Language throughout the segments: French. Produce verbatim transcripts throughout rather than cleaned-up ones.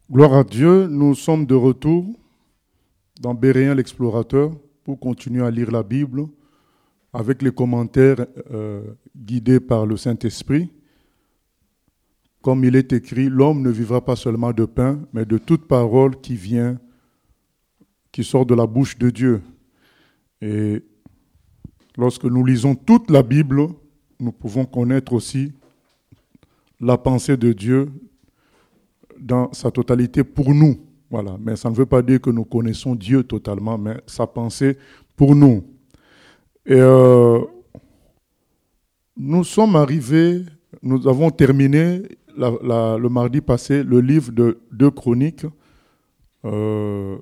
Gloire à Dieu, nous sommes de retour dans Béréen l'explorateur pour continuer à lire la Bible avec les commentaires euh, guidés par le Saint-Esprit. Comme il est écrit, l'homme ne vivra pas seulement de pain, mais de toute parole qui vient, qui sort de la bouche de Dieu. Et lorsque nous lisons toute la Bible, nous pouvons connaître aussi la pensée de Dieu dans sa totalité pour nous. Voilà. Mais ça ne veut pas dire que nous connaissons Dieu totalement, mais sa pensée pour nous. Et euh, nous sommes arrivés, nous avons terminé la, la, le mardi passé le livre de deux Chroniques. Euh,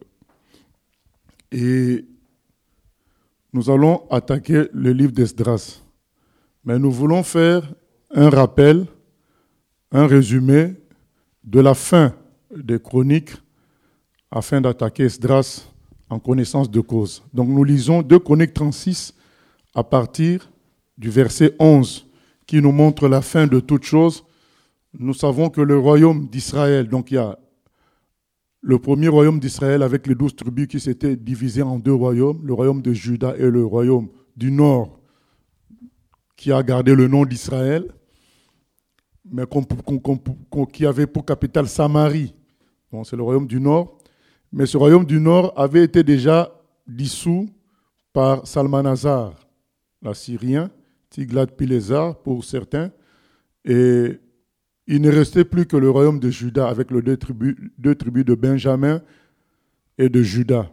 et nous allons attaquer le livre d'Esdras. Mais nous voulons faire un rappel, un résumé de la fin des Chroniques afin d'attaquer Esdras en connaissance de cause. Donc nous lisons deux Chroniques trente-six à partir du verset onze qui nous montre la fin de toutes choses. Nous savons que le royaume d'Israël, donc il y a le premier royaume d'Israël avec les douze tribus qui s'étaient divisés en deux royaumes, le royaume de Juda et le royaume du nord qui a gardé le nom d'Israël, mais qu'on, qu'on, qu'on, qui avait pour capitale Samarie. Bon, c'est le royaume du nord. Mais ce royaume du nord avait été déjà dissous par Salmanasar, l'Assyrien, Tiglath-Pilésar pour certains. Et il ne restait plus que le royaume de Juda avec les deux tribus, deux tribus de Benjamin et de Juda.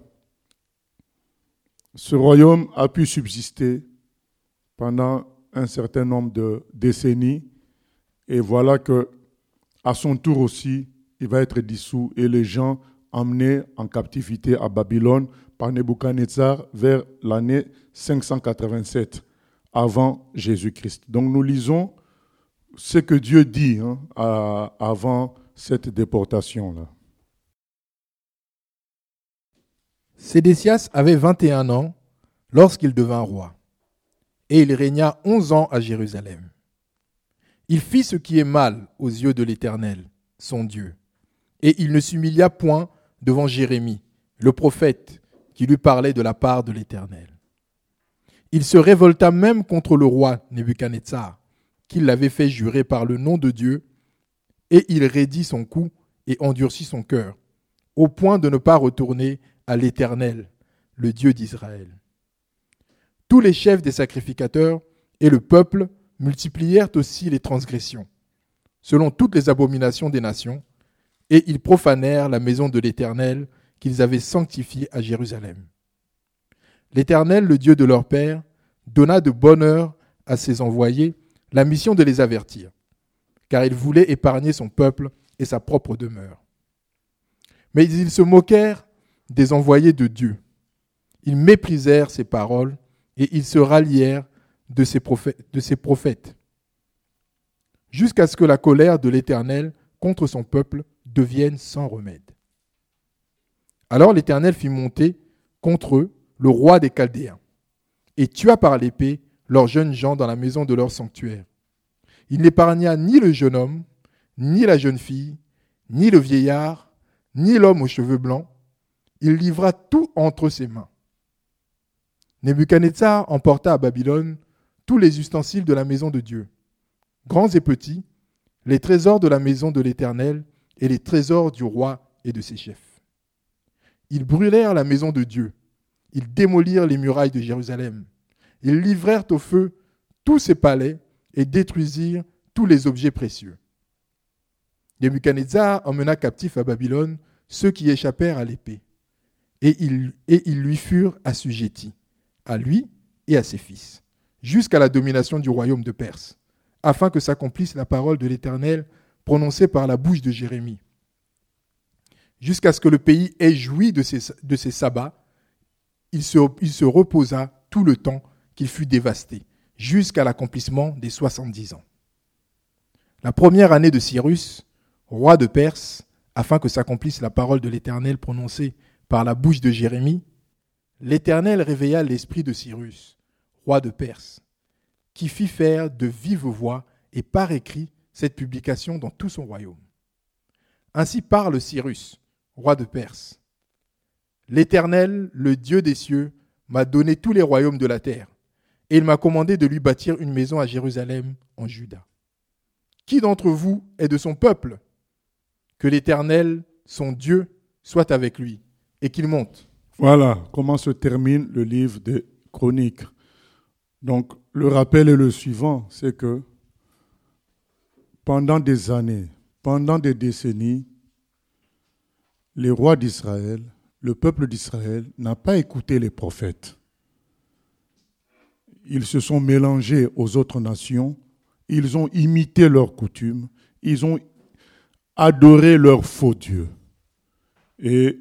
Ce royaume a pu subsister pendant un certain nombre de décennies. Et voilà que, à son tour aussi, il va être dissous et les gens emmenés en captivité à Babylone par Nebuchadnezzar vers l'année cinq cent quatre-vingt-sept avant Jésus-Christ. Donc nous lisons ce que Dieu dit hein, à, avant cette déportation-là. Sédécias avait vingt et un ans lorsqu'il devint roi, et il régna onze ans à Jérusalem. Il fit ce qui est mal aux yeux de l'Éternel, son Dieu, et il ne s'humilia point devant Jérémie, le prophète, qui lui parlait de la part de l'Éternel. Il se révolta même contre le roi Nebuchadnezzar, qui l'avait fait jurer par le nom de Dieu, et il raidit son cou et endurcit son cœur, au point de ne pas retourner à l'Éternel, le Dieu d'Israël. Tous les chefs des sacrificateurs et le peuple multiplièrent aussi les transgressions, selon toutes les abominations des nations, et ils profanèrent la maison de l'Éternel qu'ils avaient sanctifiée à Jérusalem. L'Éternel, le Dieu de leur père, donna de bonne heure à ses envoyés la mission de les avertir, car il voulait épargner son peuple et sa propre demeure. Mais ils se moquèrent des envoyés de Dieu. Ils méprisèrent ses paroles et ils se rallièrent de ses prophètes, de ses prophètes, jusqu'à ce que la colère de l'Éternel contre son peuple devienne sans remède. Alors l'Éternel fit monter contre eux le roi des Chaldéens, et tua par l'épée leurs jeunes gens dans la maison de leur sanctuaire. Il n'épargna ni le jeune homme, ni la jeune fille, ni le vieillard, ni l'homme aux cheveux blancs. Il livra tout entre ses mains. Nebuchadnezzar emporta à Babylone tous les ustensiles de la maison de Dieu, grands et petits, les trésors de la maison de l'Éternel et les trésors du roi et de ses chefs. Ils brûlèrent la maison de Dieu, ils démolirent les murailles de Jérusalem, ils livrèrent au feu tous ses palais et détruisirent tous les objets précieux. Nebuchadnezzar emmena captifs à Babylone ceux qui échappèrent à l'épée, et ils, et ils lui furent assujettis, à lui et à ses fils, jusqu'à la domination du royaume de Perse, afin que s'accomplisse la parole de l'Éternel prononcée par la bouche de Jérémie. Jusqu'à ce que le pays ait joui de ses, de ses sabbats, il se, il se reposa tout le temps qu'il fut dévasté, jusqu'à l'accomplissement des soixante-dix ans. La première année de Cyrus, roi de Perse, afin que s'accomplisse la parole de l'Éternel prononcée par la bouche de Jérémie, l'Éternel réveilla l'esprit de Cyrus, roi de Perse, qui fit faire de vive voix et par écrit cette publication dans tout son royaume. Ainsi parle Cyrus, roi de Perse. L'Éternel, le Dieu des cieux, m'a donné tous les royaumes de la terre, et il m'a commandé de lui bâtir une maison à Jérusalem, en Juda. Qui d'entre vous est de son peuple? Que l'Éternel, son Dieu, soit avec lui, et qu'il monte. Voilà comment se termine le livre des Chroniques. Donc, le rappel est le suivant, c'est que pendant des années, pendant des décennies, les rois d'Israël, le peuple d'Israël n'a pas écouté les prophètes. Ils se sont mélangés aux autres nations, ils ont imité leurs coutumes, ils ont adoré leurs faux dieux. Et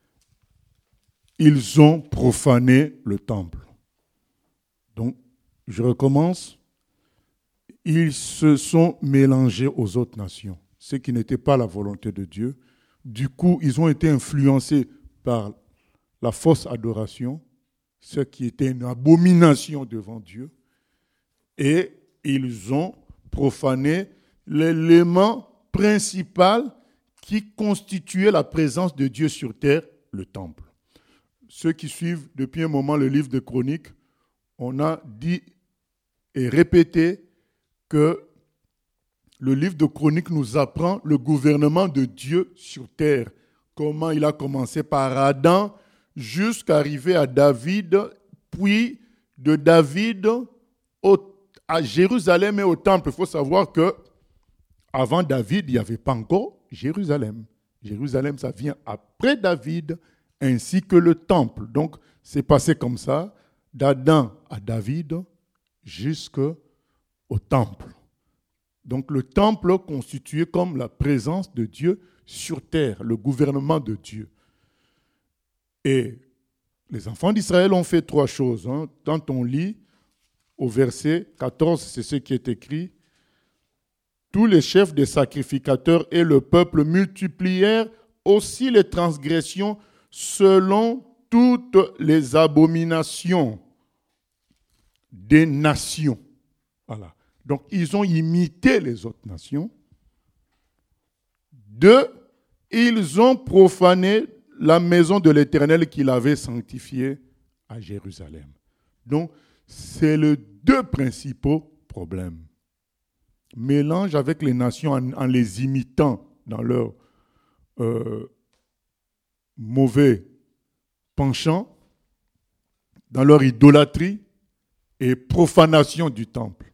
ils ont profané le temple. Donc, je recommence. Ils se sont mélangés aux autres nations, ce qui n'était pas la volonté de Dieu. Du coup, ils ont été influencés par la fausse adoration, ce qui était une abomination devant Dieu. Et ils ont profané l'élément principal qui constituait la présence de Dieu sur terre, le temple. Ceux qui suivent depuis un moment le livre de Chroniques, on a dit et répété que le livre de Chroniques nous apprend le gouvernement de Dieu sur terre. Comment il a commencé par Adam jusqu'à arriver à David, puis de David au, à Jérusalem et au temple. Il faut savoir que avant David, il n'y avait pas encore Jérusalem. Jérusalem, ça vient après David, ainsi que le temple. Donc, c'est passé comme ça, d'Adam à David, jusqu'au temple. Donc, le temple constitué comme la présence de Dieu sur terre, le gouvernement de Dieu. Et les enfants d'Israël ont fait trois choses. Hein. Quand on lit au verset quatorze, c'est ce qui est écrit. Tous les chefs des sacrificateurs et le peuple multiplièrent aussi les transgressions selon toutes les abominations des nations. Voilà. Donc, ils ont imité les autres nations. Deux, ils ont profané la maison de l'Éternel qu'il avait sanctifiée à Jérusalem. Donc, c'est les deux principaux problèmes. Mélange avec les nations en, en les imitant dans leur euh, mauvais penchant, dans leur idolâtrie et profanation du temple.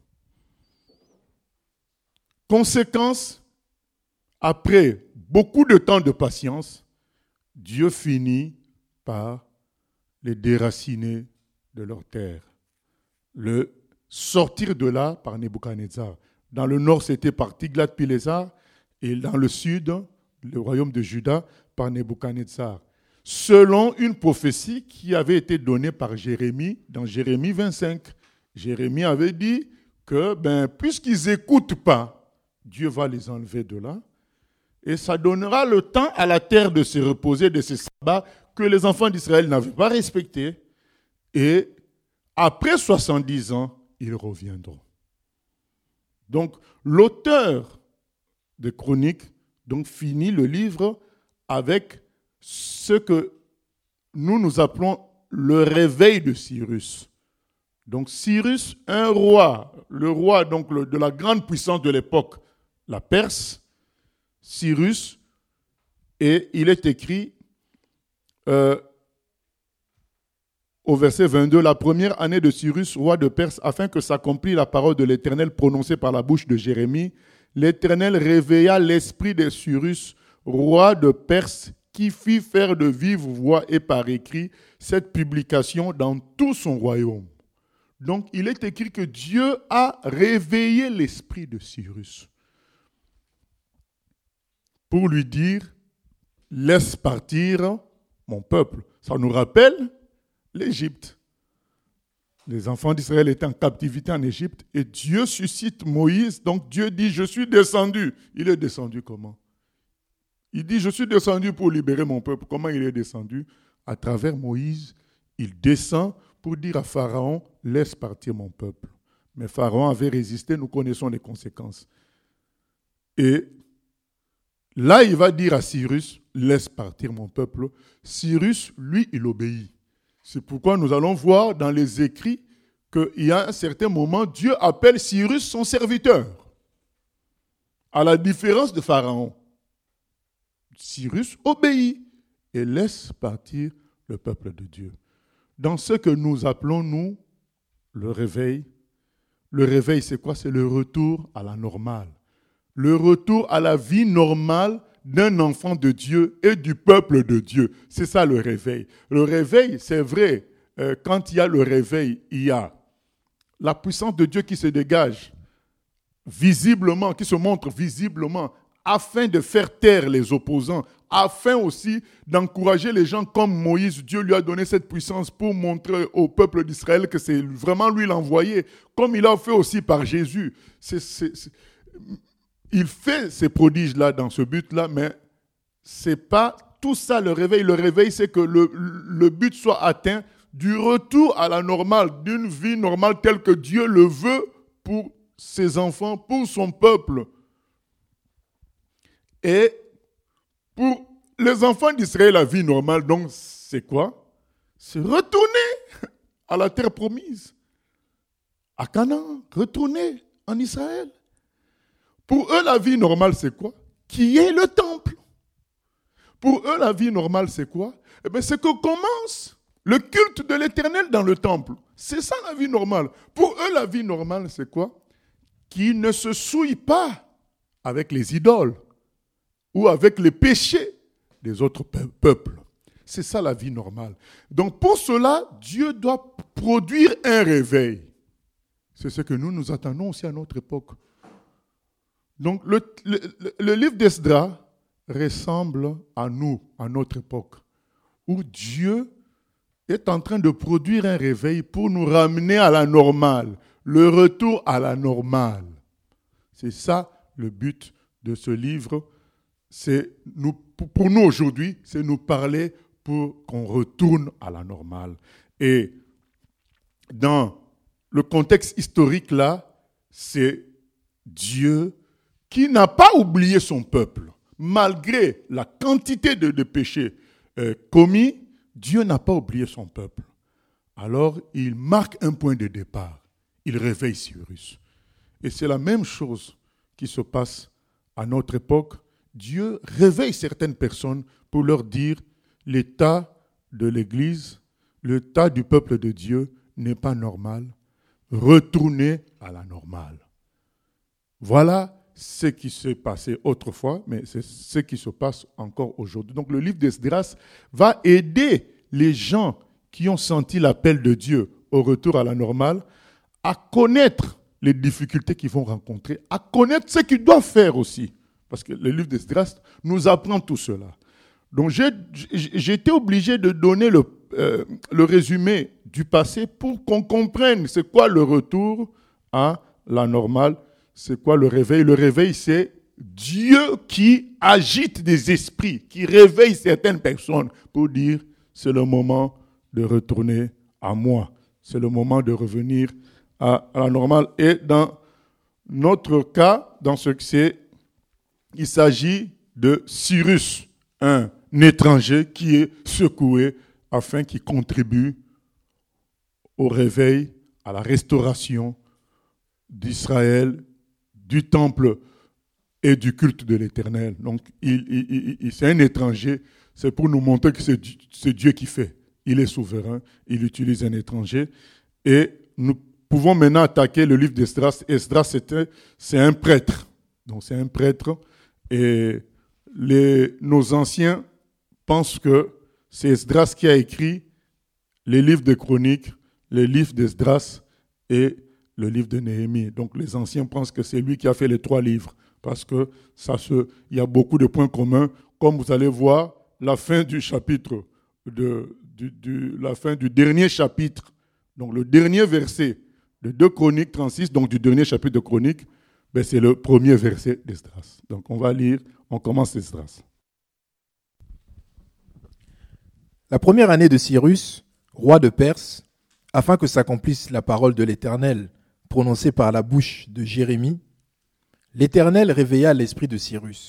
Conséquence, après beaucoup de temps de patience, Dieu finit par les déraciner de leur terre, le sortir de là par Nebuchadnezzar. Dans le nord, c'était par Tiglath-Pilesar, et dans le sud, le royaume de Juda, par Nebuchadnezzar. Selon une prophétie qui avait été donnée par Jérémie, dans Jérémie vingt-cinq. Jérémie avait dit que, ben, puisqu'ils n'écoutent pas, Dieu va les enlever de là, et ça donnera le temps à la terre de se reposer de ces sabbats que les enfants d'Israël n'avaient pas respectés, et après soixante-dix ans, ils reviendront. Donc, l'auteur de Chroniques donc, finit le livre avec ce que nous nous appelons le réveil de Cyrus. Donc, Cyrus, un roi, le roi donc, le, de la grande puissance de l'époque, la Perse, Cyrus, et il est écrit euh, au verset vingt-deux, la première année de Cyrus, roi de Perse, afin que s'accomplisse la parole de l'Éternel prononcée par la bouche de Jérémie, l'Éternel réveilla l'esprit de Cyrus, roi de Perse, qui fit faire de vive voix et par écrit cette publication dans tout son royaume. Donc, il est écrit que Dieu a réveillé l'esprit de Cyrus pour lui dire, laisse partir mon peuple. Ça nous rappelle l'Égypte. Les enfants d'Israël étaient en captivité en Égypte et Dieu suscite Moïse. Donc Dieu dit, je suis descendu. Il est descendu comment? Il dit, je suis descendu pour libérer mon peuple. Comment il est descendu? À travers Moïse, il descend pour dire à Pharaon, laisse partir mon peuple. Mais Pharaon avait résisté, nous connaissons les conséquences. Et là, il va dire à Cyrus, laisse partir mon peuple. Cyrus, lui, il obéit. C'est pourquoi nous allons voir dans les écrits qu'il y a un certain moment, Dieu appelle Cyrus son serviteur. À la différence de Pharaon. Cyrus obéit et laisse partir le peuple de Dieu. Dans ce que nous appelons, nous, le réveil, le réveil, c'est quoi? C'est le retour à la normale. Le retour à la vie normale d'un enfant de Dieu et du peuple de Dieu. C'est ça le réveil. Le réveil, c'est vrai, euh, quand il y a le réveil, il y a la puissance de Dieu qui se dégage visiblement, qui se montre visiblement, afin de faire taire les opposants, afin aussi d'encourager les gens comme Moïse. Dieu lui a donné cette puissance pour montrer au peuple d'Israël que c'est vraiment lui l'envoyé, comme il a fait aussi par Jésus. C'est, c'est, c'est... Il fait ces prodiges-là dans ce but-là, mais ce n'est pas tout ça le réveil. Le réveil, c'est que le, le but soit atteint du retour à la normale, d'une vie normale telle que Dieu le veut pour ses enfants, pour son peuple. Et pour les enfants d'Israël, la vie normale, donc, c'est quoi? C'est retourner à la terre promise, à Canaan, retourner en Israël. Pour eux, la vie normale, c'est quoi? Qui est le temple. Pour eux, la vie normale, c'est quoi? Eh bien, c'est que commence le culte de l'Éternel dans le temple. C'est ça la vie normale. Pour eux, la vie normale, c'est quoi? Qu'ils ne se souillent pas avec les idoles ou avec les péchés des autres peuples. C'est ça la vie normale. Donc pour cela, Dieu doit produire un réveil. C'est ce que nous nous attendons aussi à notre époque. Donc le, le, le livre d'Esdras ressemble à nous, à notre époque, où Dieu est en train de produire un réveil pour nous ramener à la normale, le retour à la normale. C'est ça le but de ce livre. C'est nous, pour nous aujourd'hui, c'est nous parler pour qu'on retourne à la normale. Et dans le contexte historique là, c'est Dieu qui n'a pas oublié son peuple. Malgré la quantité de, de péchés euh, commis, Dieu n'a pas oublié son peuple. Alors, il marque un point de départ. Il réveille Cyrus. Et c'est la même chose qui se passe à notre époque. Dieu réveille certaines personnes pour leur dire l'état de l'Église, l'état du peuple de Dieu n'est pas normal. Retournez à la normale. Voilà ce qui s'est passé autrefois, mais c'est ce qui se passe encore aujourd'hui. Donc le livre d'Esdras va aider les gens qui ont senti l'appel de Dieu au retour à la normale à connaître les difficultés qu'ils vont rencontrer, à connaître ce qu'ils doivent faire aussi. Parce que le livre d'Esdras nous apprend tout cela. Donc j'ai, j'ai été obligé de donner le, euh, le résumé du passé pour qu'on comprenne c'est quoi le retour à la normale. C'est quoi le réveil? Le réveil, c'est Dieu qui agite des esprits, qui réveille certaines personnes pour dire c'est le moment de retourner à moi. C'est le moment de revenir à, à la normale. Et dans notre cas, dans ce que c'est, il s'agit de Cyrus, un étranger qui est secoué afin qu'il contribue au réveil, à la restauration d'Israël, du temple et du culte de l'Éternel. Donc, il, il, il, c'est un étranger. C'est pour nous montrer que c'est, c'est Dieu qui fait. Il est souverain. Il utilise un étranger. Et nous pouvons maintenant attaquer le livre d'Esdras. Esdras, c'était, c'est un prêtre. Donc, c'est un prêtre. Et les, nos anciens pensent que c'est Esdras qui a écrit les livres de Chroniques, les livres d'Esdras et le livre de Néhémie. Donc les anciens pensent que c'est lui qui a fait les trois livres, parce que ça se, il y a beaucoup de points communs, comme vous allez voir la fin du chapitre, de, du, du, la fin du dernier chapitre, donc le dernier verset de deux Chroniques trente-six, donc du dernier chapitre de Chroniques, ben c'est le premier verset d'Esdras. Donc on va lire, on commence Esdras. La première année de Cyrus, roi de Perse, afin que s'accomplisse la parole de l'Éternel, prononcée par la bouche de Jérémie, l'Éternel réveilla l'esprit de Cyrus,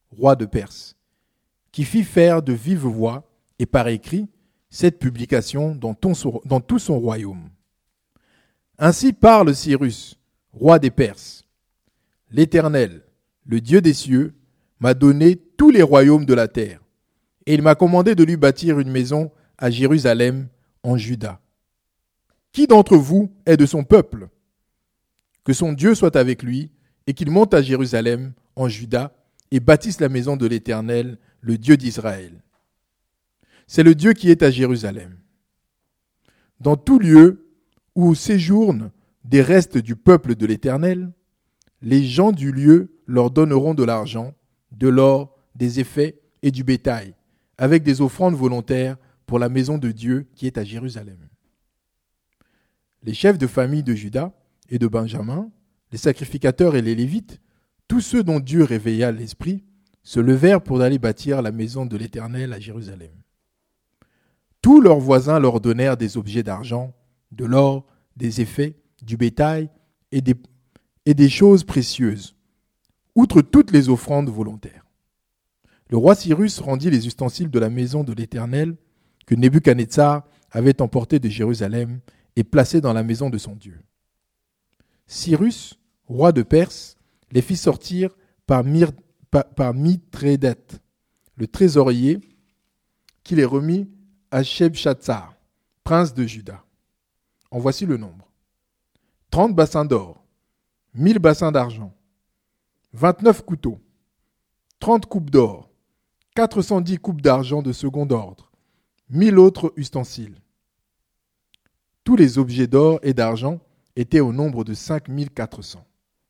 roi de Perse, qui fit faire de vive voix et par écrit cette publication dans, ton, dans tout son royaume. Ainsi parle Cyrus, roi des Perses. L'Éternel, le Dieu des cieux, m'a donné tous les royaumes de la terre, et il m'a commandé de lui bâtir une maison à Jérusalem, en Juda. Qui d'entre vous est de son peuple? Que son Dieu soit avec lui, et qu'il monte à Jérusalem, en Juda, et bâtisse la maison de l'Éternel, le Dieu d'Israël. C'est le Dieu qui est à Jérusalem. Dans tout lieu où séjournent des restes du peuple de l'Éternel, les gens du lieu leur donneront de l'argent, de l'or, des effets et du bétail, avec des offrandes volontaires pour la maison de Dieu qui est à Jérusalem. Les chefs de famille de Juda et de Benjamin, les sacrificateurs et les Lévites, tous ceux dont Dieu réveilla l'esprit, se levèrent pour aller bâtir la maison de l'Éternel à Jérusalem. Tous leurs voisins leur donnèrent des objets d'argent, de l'or, des effets, du bétail et des, et des choses précieuses, outre toutes les offrandes volontaires. Le roi Cyrus rendit les ustensiles de la maison de l'Éternel que Nebuchadnezzar avait emportés de Jérusalem et placés dans la maison de son Dieu. Cyrus, roi de Perse, les fit sortir par, Mir, par, par Mithrédate, le trésorier, qui les remit à Shebshatsar, prince de Juda. En voici le nombre. Trente bassins d'or, mille bassins d'argent, vingt-neuf couteaux, trente coupes d'or, quatre cent dix coupes d'argent de second ordre, mille autres ustensiles. Tous les objets d'or et d'argent étaient au nombre de cinq mille quatre cents.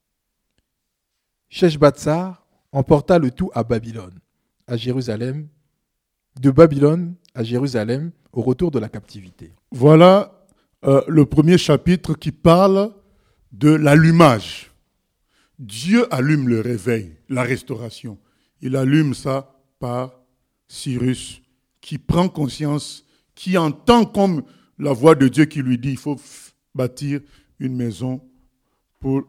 Sheshbatsar emporta le tout à Babylone, à Jérusalem, de Babylone à Jérusalem au retour de la captivité. Voilà euh, le premier chapitre qui parle de l'allumage. Dieu allume le réveil, la restauration. Il allume ça par Cyrus, qui prend conscience, qui entend comme la voix de Dieu qui lui dit, il faut f- bâtir une maison pour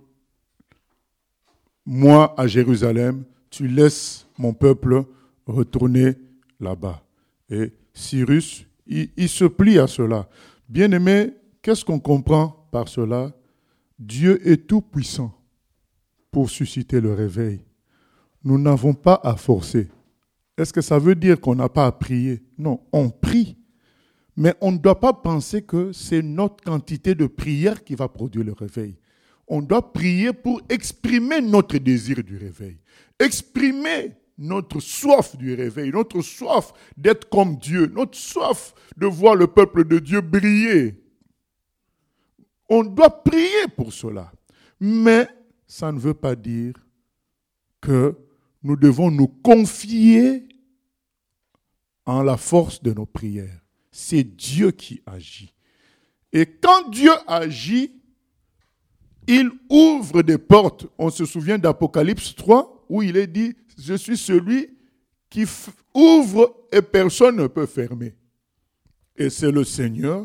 moi à Jérusalem, tu laisses mon peuple retourner là-bas. Et Cyrus, il, il se plie à cela. Bien-aimé, qu'est-ce qu'on comprend par cela? Dieu est tout puissant pour susciter le réveil. Nous n'avons pas à forcer. Est-ce que ça veut dire qu'on n'a pas à prier? Non, on prie. Mais on ne doit pas penser que c'est notre quantité de prière qui va produire le réveil. On doit prier pour exprimer notre désir du réveil, exprimer notre soif du réveil, notre soif d'être comme Dieu, notre soif de voir le peuple de Dieu briller. On doit prier pour cela. Mais ça ne veut pas dire que nous devons nous confier en la force de nos prières. C'est Dieu qui agit. Et quand Dieu agit, il ouvre des portes. On se souvient d'Apocalypse trois, où il est dit, je suis celui qui f- ouvre et personne ne peut fermer. Et c'est le Seigneur.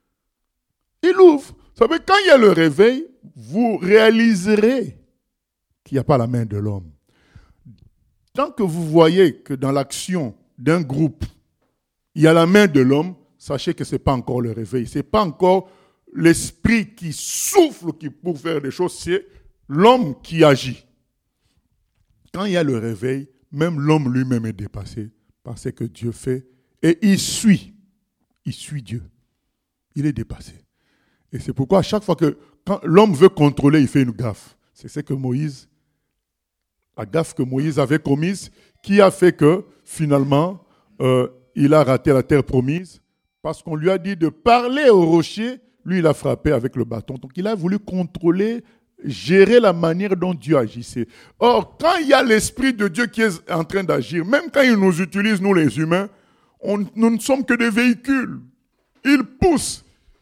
Il ouvre. Vous savez, quand il y a le réveil, vous réaliserez qu'il n'y a pas la main de l'homme. Tant que vous voyez que dans l'action d'un groupe, il y a la main de l'homme, sachez que ce n'est pas encore le réveil. Ce n'est pas encore l'esprit qui souffle qui pour faire des choses, c'est l'homme qui agit. Quand il y a le réveil, même l'homme lui-même est dépassé par ce que Dieu fait et il suit. Il suit Dieu. Il est dépassé. Et c'est pourquoi à chaque fois que quand l'homme veut contrôler, il fait une gaffe. C'est ce que Moïse, la gaffe que Moïse avait commise, qui a fait que finalement, euh, il a raté la terre promise parce qu'on lui a dit de parler au rocher. Lui, il a frappé avec le bâton. Donc, il a voulu contrôler, gérer la manière dont Dieu agissait. Or, quand il y a l'Esprit de Dieu qui est en train d'agir, même quand il nous utilise, nous les humains, on, nous ne sommes que des véhicules. Il pousse.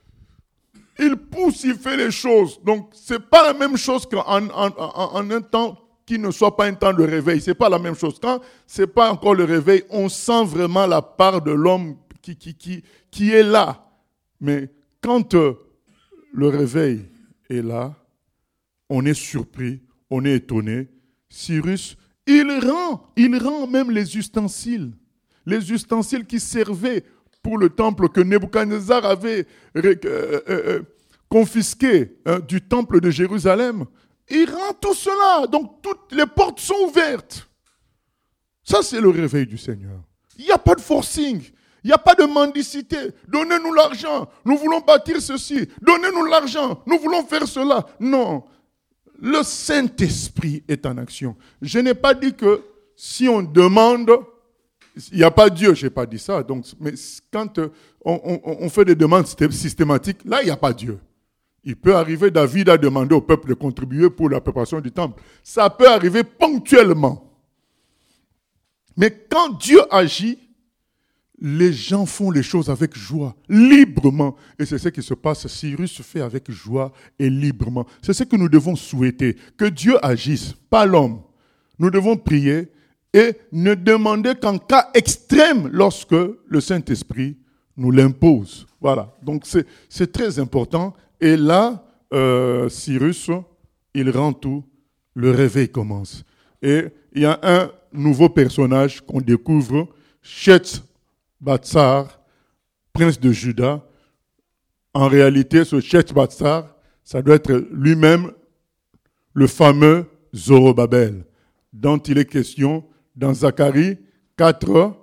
Il pousse, il fait les choses. Donc, ce n'est pas la même chose qu'en en, en, en un temps qui ne soit pas un temps de réveil. Ce n'est pas la même chose. Quand ce n'est pas encore le réveil, on sent vraiment la part de l'homme qui, qui, qui, qui est là. Mais quand euh, le réveil est là, on est surpris, on est étonné. Cyrus Il rend, il rend même les ustensiles, les ustensiles qui servaient pour le temple que Nebuchadnezzar avait euh, euh, euh, confisqué euh, du temple de Jérusalem. Il rend tout cela, donc toutes les portes sont ouvertes. Ça, c'est le réveil du Seigneur. Il n'y a pas de forcing, il n'y a pas de mendicité. Donnez-nous l'argent, nous voulons bâtir ceci. Donnez-nous l'argent, nous voulons faire cela. Non. Le Saint-Esprit est en action. Je n'ai pas dit que si on demande, il n'y a pas Dieu. Je n'ai pas dit ça. Donc, mais quand on, on, on fait des demandes systématiques, là, il n'y a pas Dieu. Il peut arriver, David a demandé au peuple de contribuer pour la préparation du temple. Ça peut arriver ponctuellement. Mais quand Dieu agit, les gens font les choses avec joie, librement. Et c'est ce qui se passe. Cyrus fait avec joie et librement. C'est ce que nous devons souhaiter. Que Dieu agisse, pas l'homme. Nous devons prier et ne demander qu'en cas extrême lorsque le Saint-Esprit nous l'impose. Voilà. Donc c'est, c'est très important. Et là, euh, Cyrus, il rend tout. Le réveil commence. Et il y a un nouveau personnage qu'on découvre, Sheth-Batsar, prince de Juda. En réalité, ce Sheth-Batsar, ça doit être lui-même le fameux Zorobabel, dont il est question dans Zacharie quatre,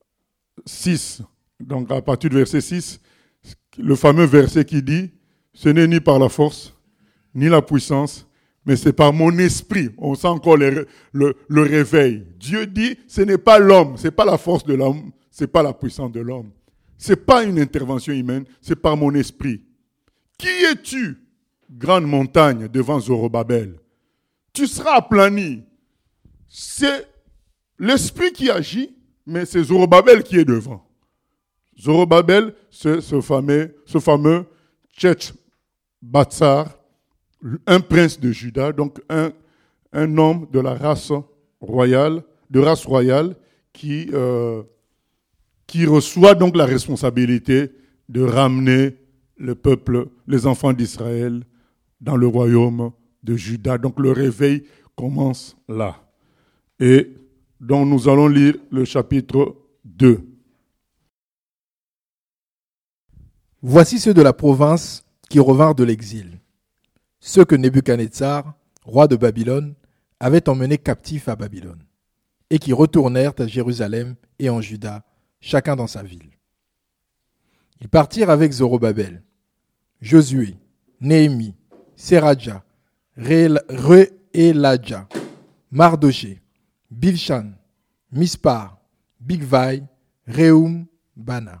six. Donc à partir du verset six, le fameux verset qui dit « Ce n'est ni par la force, ni la puissance, mais c'est par mon esprit. » On sent encore le, le, le réveil. Dieu dit, ce n'est pas l'homme, ce n'est pas la force de l'homme, ce n'est pas la puissance de l'homme. Ce n'est pas une intervention humaine, c'est par mon esprit. Qui es-tu, grande montagne, devant Zorobabel? Tu seras aplani. C'est l'esprit qui agit, mais c'est Zorobabel qui est devant. Zorobabel, c'est ce fameux, ce fameux Sheth-Batsar, un prince de Juda, donc un, un homme de la race royale, de race royale, qui, euh, qui reçoit donc la responsabilité de ramener le peuple, les enfants d'Israël, dans le royaume de Juda. Donc le réveil commence là. Et donc nous allons lire le chapitre deux. Voici ceux de la province qui revinrent de l'exil, ceux que Nebuchadnezzar, roi de Babylone, avait emmenés captifs à Babylone, et qui retournèrent à Jérusalem et en Juda, chacun dans sa ville. Ils partirent avec Zorobabel, Josué, Néhémie, Séradja, Re-Eladja, Mardoché, Bilshan, Mispar, Bigvai, Rehoum, Bana.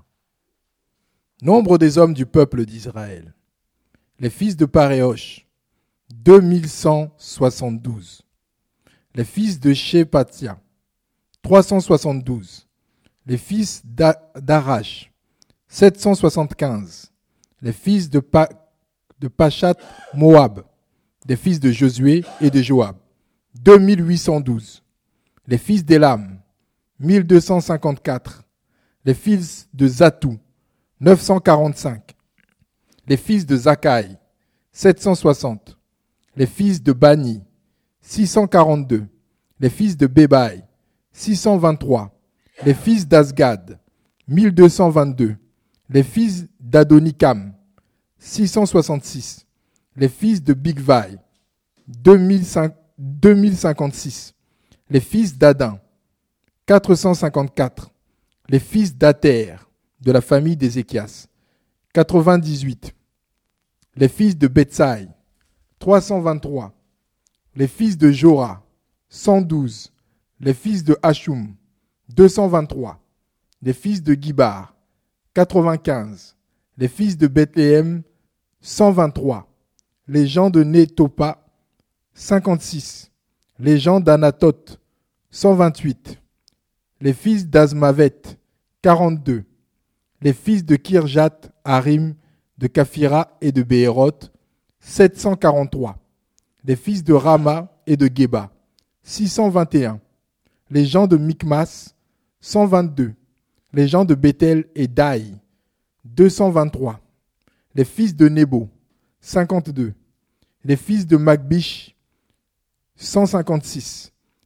Nombre des hommes du peuple d'Israël. Les fils de Paréosh, deux mille cent soixante-douze. Les fils de Shepatia, trois cent soixante-douze. Les fils d'Arash, sept cent soixante-quinze. Les fils de, pa- de Pachat Moab, des fils de Josué et de Joab, deux mille huit cent douze. Les fils d'Élam, mille deux cent cinquante-quatre. Les fils de Zatou, neuf cent quarante-cinq. Les fils de Zakkai, sept cent soixante. Les fils de Bani, six cent quarante-deux. Les fils de Bébaï, six cent vingt-trois. Les fils d'Azgad, mille deux cent vingt-deux. Les fils d'Adonikam, six cent soixante-six. Les fils de Bigvai, deux mille cinquante-six. Les fils d'Adin, quatre cent cinquante-quatre. Les fils d'Ater, de la famille d'Ézéchias, quatre-vingt-dix-huit. Les fils de Betsaï, trois cent vingt-trois. Les fils de Jora, cent douze. Les fils de Hachum, deux cent vingt-trois. Les fils de Gibar, quatre-vingt-quinze. Les fils de Bethléem, cent vingt-trois. Les gens de Nétopa, cinquante-six. Les gens d'Anatoth, cent vingt-huit. Les fils d'Azmavet, quarante-deux. Les fils de Kirjat, Harim, de Kaphira et de Béhéroth, sept cent quarante-trois. Les fils de Rama et de Geba, six cent vingt et un. Les gens de Mikmas, cent vingt-deux. Les gens de Bethel et d'Aï, deux cent vingt-trois. Les fils de Nebo, cinquante-deux. Les fils de Magbish, cent cinquante-six.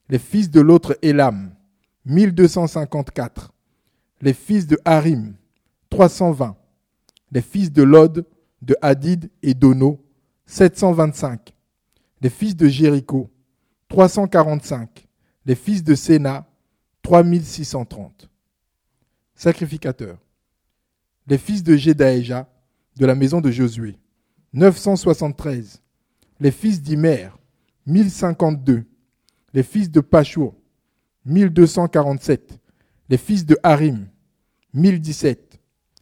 Les fils de l'autre Élam, mille deux cent cinquante-quatre. Les fils de Harim, trois cent vingt. Les fils de Lod, de Hadid et d'Ono, sept cent vingt-cinq. Les fils de Jéricho, trois cent quarante-cinq. Les fils de Séna, trois mille six cent trente. Sacrificateurs. Les fils de Jedaéja, de la maison de Josué, neuf cent soixante-treize. Les fils d'Imer, mille cinquante-deux. Les fils de Pashur, mille deux cent quarante-sept. Les fils de Harim, mille dix-sept.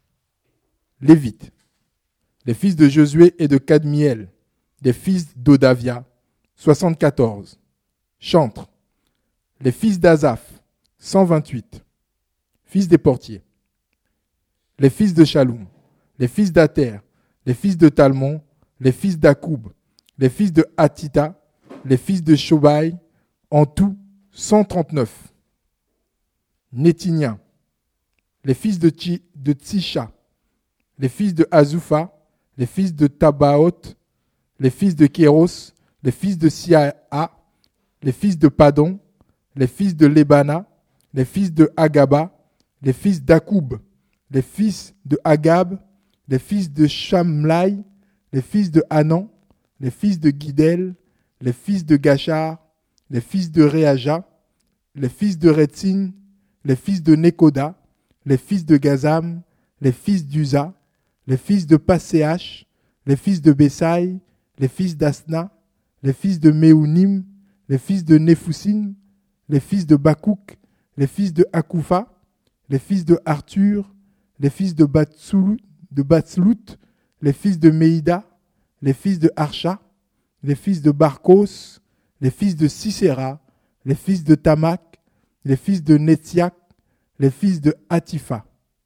Lévites. Les fils de Josué et de Kadmiel. Les fils d'Odavia, soixante-quatorze. Chantres. Les fils d'Azaph, cent vingt-huit. Fils des portiers. Les fils de Shalom. Les fils d'Ater. Les fils de Talmon. Les fils d'Akoub. Les fils de Hatita. Les fils de Shobai. En tout, cent trente-neuf. Nétiniens. Les fils de, Tchi, de Tsisha. Les fils de Azupha. Les fils de Tabaoth. Les fils de Kéros. Les fils de Siaa. Les fils de Padon. Les fils de Lebana. Les fils de Agaba. Les fils d'Akoub. Les fils de Agab. Les fils de Shamlai. Les fils de Hanan. Les fils de Guidel. Les fils de Gachar. Les fils de Réaja. Les fils de Retzin. Les fils de Nekoda. Les fils de Gazam. Les fils d'Uza. Les fils de Passéach. Les fils de Bessaï. Les fils d'Asna. Les fils de Méunim. Les fils de Nephusim. Les fils de Bakouk. Les fils de Akoufa. Les fils de Arthur. Les fils de Batslout. De Batslout. Les fils de Meïda. Les fils de Archa. Les fils de Barkos. Les fils de Sisera. Les fils de Tamak. Les fils de Netziak. Les fils de Hatifa.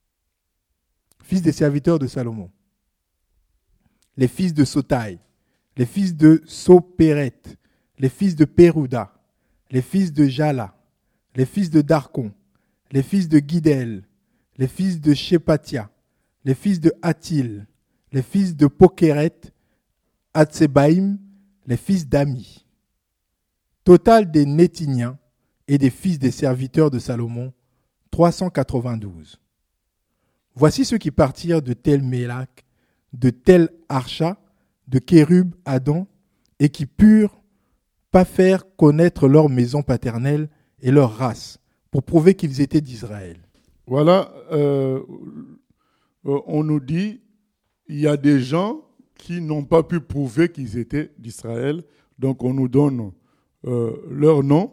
Fils des serviteurs de Salomon. Les fils de Sotai. Les fils de Sopéret. Les fils de Pérouda. Les fils de Jala. Les fils de Darkon. Les fils de Guidel. Les fils de Shepatia. Les fils de Hatil. Les fils de Pokeret. Hatsebaïm. Les fils d'Ami. Total des Nétiniens et des fils des serviteurs de Salomon, trois cent quatre-vingt-douze. Voici ceux qui partirent de Tel Mélak, de Tel Archa, de Kérub Adam, et qui purent pas faire connaître leur maison paternelle et leur race, pour prouver qu'ils étaient d'Israël. Voilà, euh, on nous dit, il y a des gens qui n'ont pas pu prouver qu'ils étaient d'Israël, donc on nous donne euh, leur nom.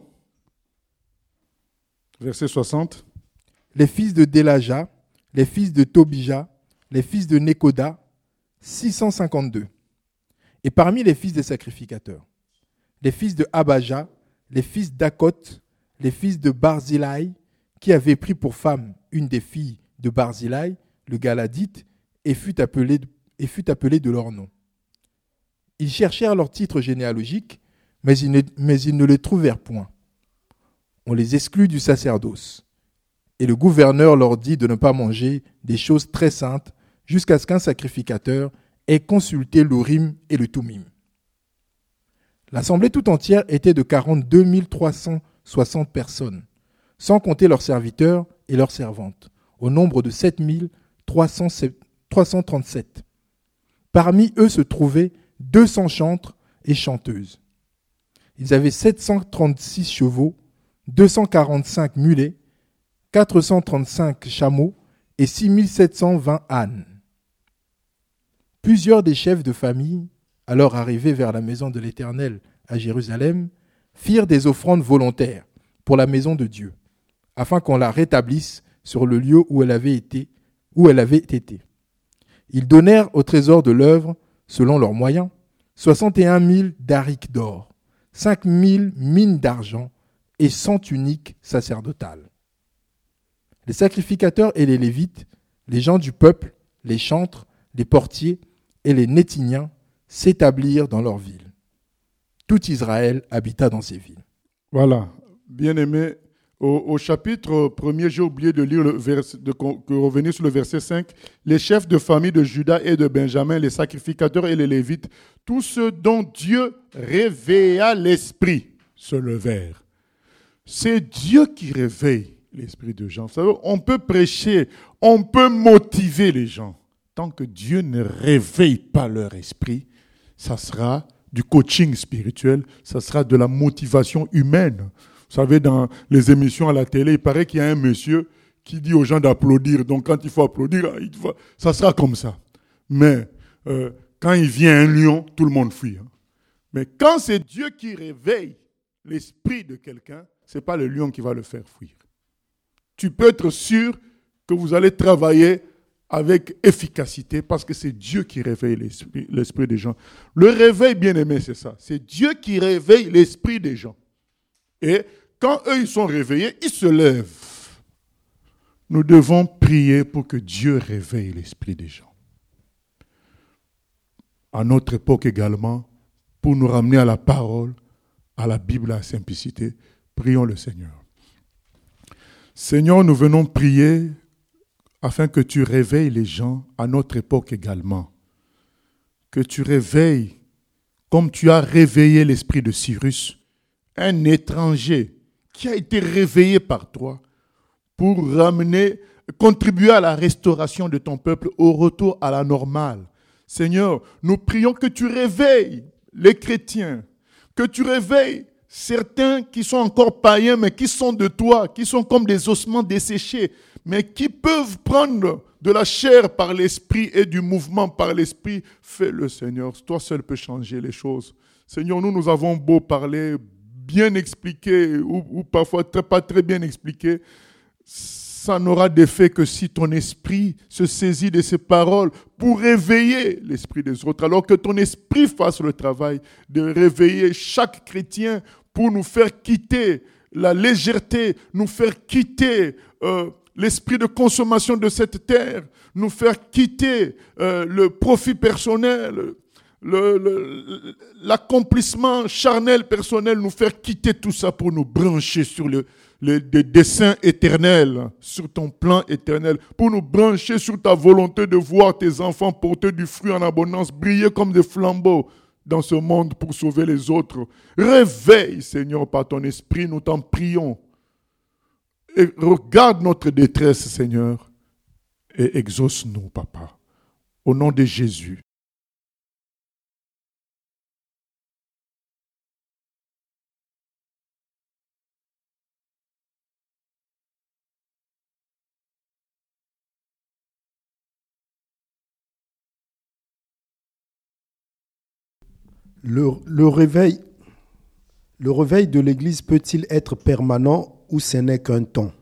Verset soixante. Les fils de Délaja, les fils de Tobija, les fils de Nekoda, six cent cinquante-deux. Et parmi les fils des sacrificateurs, les fils de Abaja, les fils d'Akot, les fils de Barzilai, qui avaient pris pour femme une des filles de Barzilai, le Galadite, et fut appelé, et fut appelé de leur nom. Ils cherchèrent leur titre généalogique, mais ils ne, mais ils ne les trouvèrent point. On les exclut du sacerdoce. Et le gouverneur leur dit de ne pas manger des choses très saintes jusqu'à ce qu'un sacrificateur ait consulté l'Urim et le Tumim. L'assemblée tout entière était de quarante-deux mille trois cent soixante personnes, sans compter leurs serviteurs et leurs servantes, au nombre de sept mille trois cent trente-sept. Parmi eux se trouvaient deux cents chantres et chanteuses. Ils avaient sept cent trente-six chevaux, deux cent quarante-cinq mulets, quatre cent trente-cinq chameaux et six mille sept cent vingt ânes. Plusieurs des chefs de famille, alors arrivés vers la maison de l'Éternel à Jérusalem, firent des offrandes volontaires pour la maison de Dieu, afin qu'on la rétablisse sur le lieu où elle avait été, où elle avait été. Ils donnèrent au trésor de l'œuvre, selon leurs moyens, soixante et un mille darics d'or, cinq mille mines d'argent et cent tuniques sacerdotales. Les sacrificateurs et les Lévites, les gens du peuple, les chantres, les portiers et les Nétiniens s'établirent dans leurs villes. Tout Israël habita dans ces villes. Voilà, bien-aimés, au, au chapitre premier, j'ai oublié de lire le verset, de, de revenir sur le verset cinq. Les chefs de famille de Juda et de Benjamin, les sacrificateurs et les Lévites, tous ceux dont Dieu réveilla l'esprit, se levèrent. C'est Dieu qui réveille l'esprit de gens. Vous savez, on peut prêcher, on peut motiver les gens. Tant que Dieu ne réveille pas leur esprit, ça sera du coaching spirituel, ça sera de la motivation humaine. Vous savez, dans les émissions à la télé, il paraît qu'il y a un monsieur qui dit aux gens d'applaudir. Donc quand il faut applaudir, il faut... ça sera comme ça. Mais euh, quand il vient un lion, tout le monde fuit. Hein. Mais quand c'est Dieu qui réveille l'esprit de quelqu'un, ce n'est pas le lion qui va le faire fuir. Tu peux être sûr que vous allez travailler avec efficacité parce que c'est Dieu qui réveille l'esprit, l'esprit des gens. Le réveil, bien aimé, c'est ça. C'est Dieu qui réveille l'esprit des gens. Et quand eux, ils sont réveillés, ils se lèvent. Nous devons prier pour que Dieu réveille l'esprit des gens. À notre époque également, pour nous ramener à la parole, à la Bible, à la simplicité, prions le Seigneur. Seigneur, nous venons prier afin que tu réveilles les gens à notre époque également. Que tu réveilles, comme tu as réveillé l'esprit de Cyrus, un étranger qui a été réveillé par toi pour ramener, contribuer à la restauration de ton peuple au retour à la normale. Seigneur, nous prions que tu réveilles les chrétiens, que tu réveilles certains qui sont encore païens, mais qui sont de toi, qui sont comme des ossements desséchés, mais qui peuvent prendre de la chair par l'esprit et du mouvement par l'esprit. Fais-le, Seigneur. Toi seul peux changer les choses. Seigneur, nous, nous avons beau parler, bien expliquer, ou, ou parfois très, pas très bien expliquer, ça n'aura d'effet que si ton esprit se saisit de ces paroles pour réveiller l'esprit des autres. Alors que ton esprit fasse le travail de réveiller chaque chrétien pour nous faire quitter la légèreté, nous faire quitter euh, l'esprit de consommation de cette terre, nous faire quitter euh, le profit personnel, le, le, l'accomplissement charnel personnel, nous faire quitter tout ça pour nous brancher sur le Les, des desseins éternels, sur ton plan éternel, pour nous brancher sur ta volonté de voir tes enfants porter du fruit en abondance, briller comme des flambeaux dans ce monde pour sauver les autres. Réveille, Seigneur, par ton esprit, nous t'en prions. Et regarde notre détresse, Seigneur, et exauce-nous, Papa, au nom de Jésus. Le, le, réveil, le réveil de l'Église peut-il être permanent ou ce n'est qu'un temps?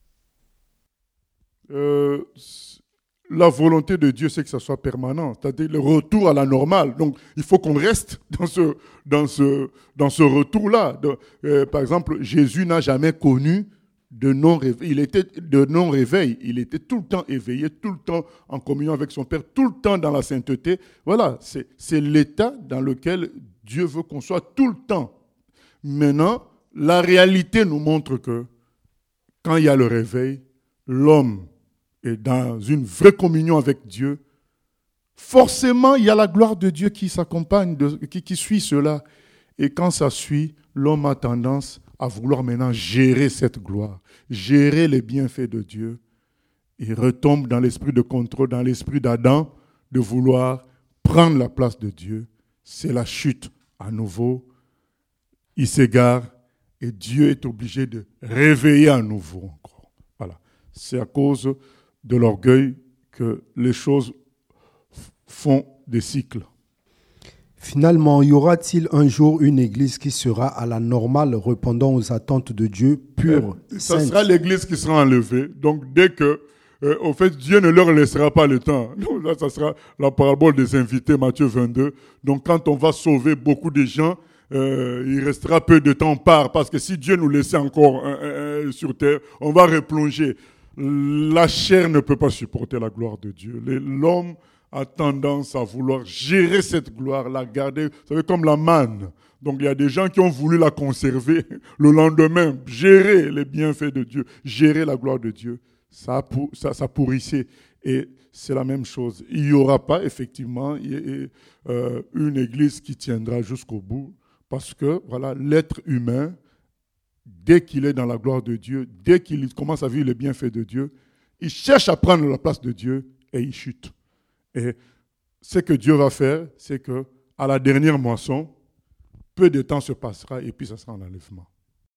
euh, La volonté de Dieu, c'est que ça soit permanent, c'est-à-dire le retour à la normale. Donc, il faut qu'on reste dans ce, dans ce, dans ce retour-là. De, euh, par exemple, Jésus n'a jamais connu de non-réveil. Il était de non-réveil. Il était tout le temps éveillé, tout le temps en communion avec son Père, tout le temps dans la sainteté. Voilà, c'est, c'est l'état dans lequel Dieu veut qu'on soit tout le temps. Maintenant, la réalité nous montre que quand il y a le réveil, l'homme est dans une vraie communion avec Dieu. Forcément, il y a la gloire de Dieu qui s'accompagne, de, qui, qui suit cela. Et quand ça suit, l'homme a tendance à vouloir maintenant gérer cette gloire, gérer les bienfaits de Dieu. Il retombe dans l'esprit de contrôle, dans l'esprit d'Adam, de vouloir prendre la place de Dieu. C'est la chute à nouveau. Il s'égare et Dieu est obligé de réveiller à nouveau encore. Voilà. C'est à cause de l'orgueil que les choses font des cycles. Finalement, y aura-t-il un jour une église qui sera à la normale, répondant aux attentes de Dieu, pure, euh, Ça sainte? sera l'église qui sera enlevée. Donc, dès que, euh, au fait, Dieu ne leur laissera pas le temps. Donc, là, ça sera la parabole des invités, Matthieu vingt-deux. Donc, quand on va sauver beaucoup de gens, euh, il restera peu de temps par, parce que si Dieu nous laissait encore euh, euh, sur terre, on va replonger. La chair ne peut pas supporter la gloire de Dieu. Les, l'homme a tendance à vouloir gérer cette gloire, la garder, vous savez, comme la manne. Donc, il y a des gens qui ont voulu la conserver le lendemain, gérer les bienfaits de Dieu, gérer la gloire de Dieu. Ça, ça, ça pourrissait. Et c'est la même chose. Il n'y aura pas, effectivement, euh, une église qui tiendra jusqu'au bout, parce que, voilà, l'être humain dès qu'il est dans la gloire de Dieu, dès qu'il commence à vivre les bienfaits de Dieu, il cherche à prendre la place de Dieu et il chute. Et ce que Dieu va faire, c'est que à la dernière moisson, peu de temps se passera et puis ça sera un enlèvement.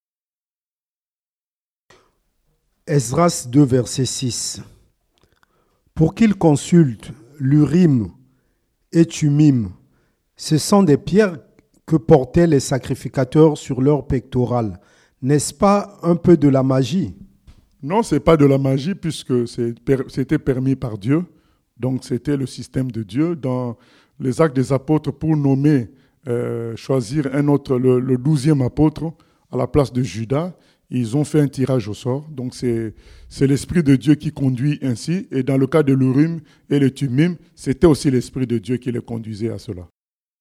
Esdras deux, verset six. Pour qu'il consulte l'Urim et Tumim, ce sont des pierres que portaient les sacrificateurs sur leur pectoral. N'est-ce pas un peu de la magie? Non, ce n'est pas de la magie puisque c'était permis par Dieu. Donc c'était le système de Dieu. Dans les Actes des Apôtres, pour nommer, euh, choisir un autre, le, le douzième apôtre à la place de Judas, ils ont fait un tirage au sort. Donc c'est, c'est l'Esprit de Dieu qui conduit ainsi. Et dans le cas de l'Urim et le Tumim, c'était aussi l'Esprit de Dieu qui les conduisait à cela.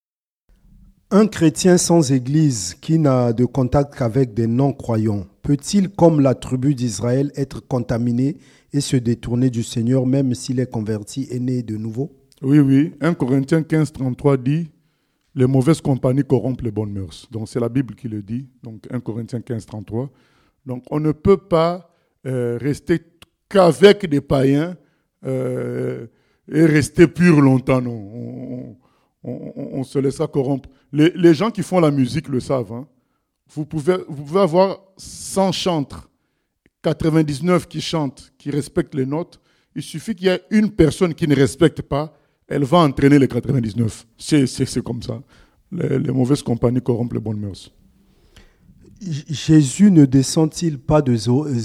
Un chrétien sans église qui n'a de contact qu'avec des non-croyants, peut-il, comme la tribu d'Israël, être contaminé et se détourner du Seigneur même s'il est converti et né de nouveau? Oui, oui. un Corinthiens quinze, trente-trois dit « Les mauvaises compagnies corrompent les bonnes mœurs ». Donc c'est la Bible qui le dit. Donc un Corinthiens quinze, trente-trois. Donc on ne peut pas euh, rester qu'avec des païens euh, et rester pur longtemps. Non. On, on, on, on se laissera corrompre. Les, les gens qui font la musique le savent. Hein. Vous, pouvez, vous pouvez avoir cent chantres, quatre-vingt-dix-neuf qui chantent, qui respectent les notes. Il suffit qu'il y ait une personne qui ne respecte pas, elle va entraîner les quatre-vingt-dix-neuf. C'est, c'est, c'est comme ça. Les, les mauvaises compagnies corrompent les bonnes mœurs. Jésus ne descend-il pas de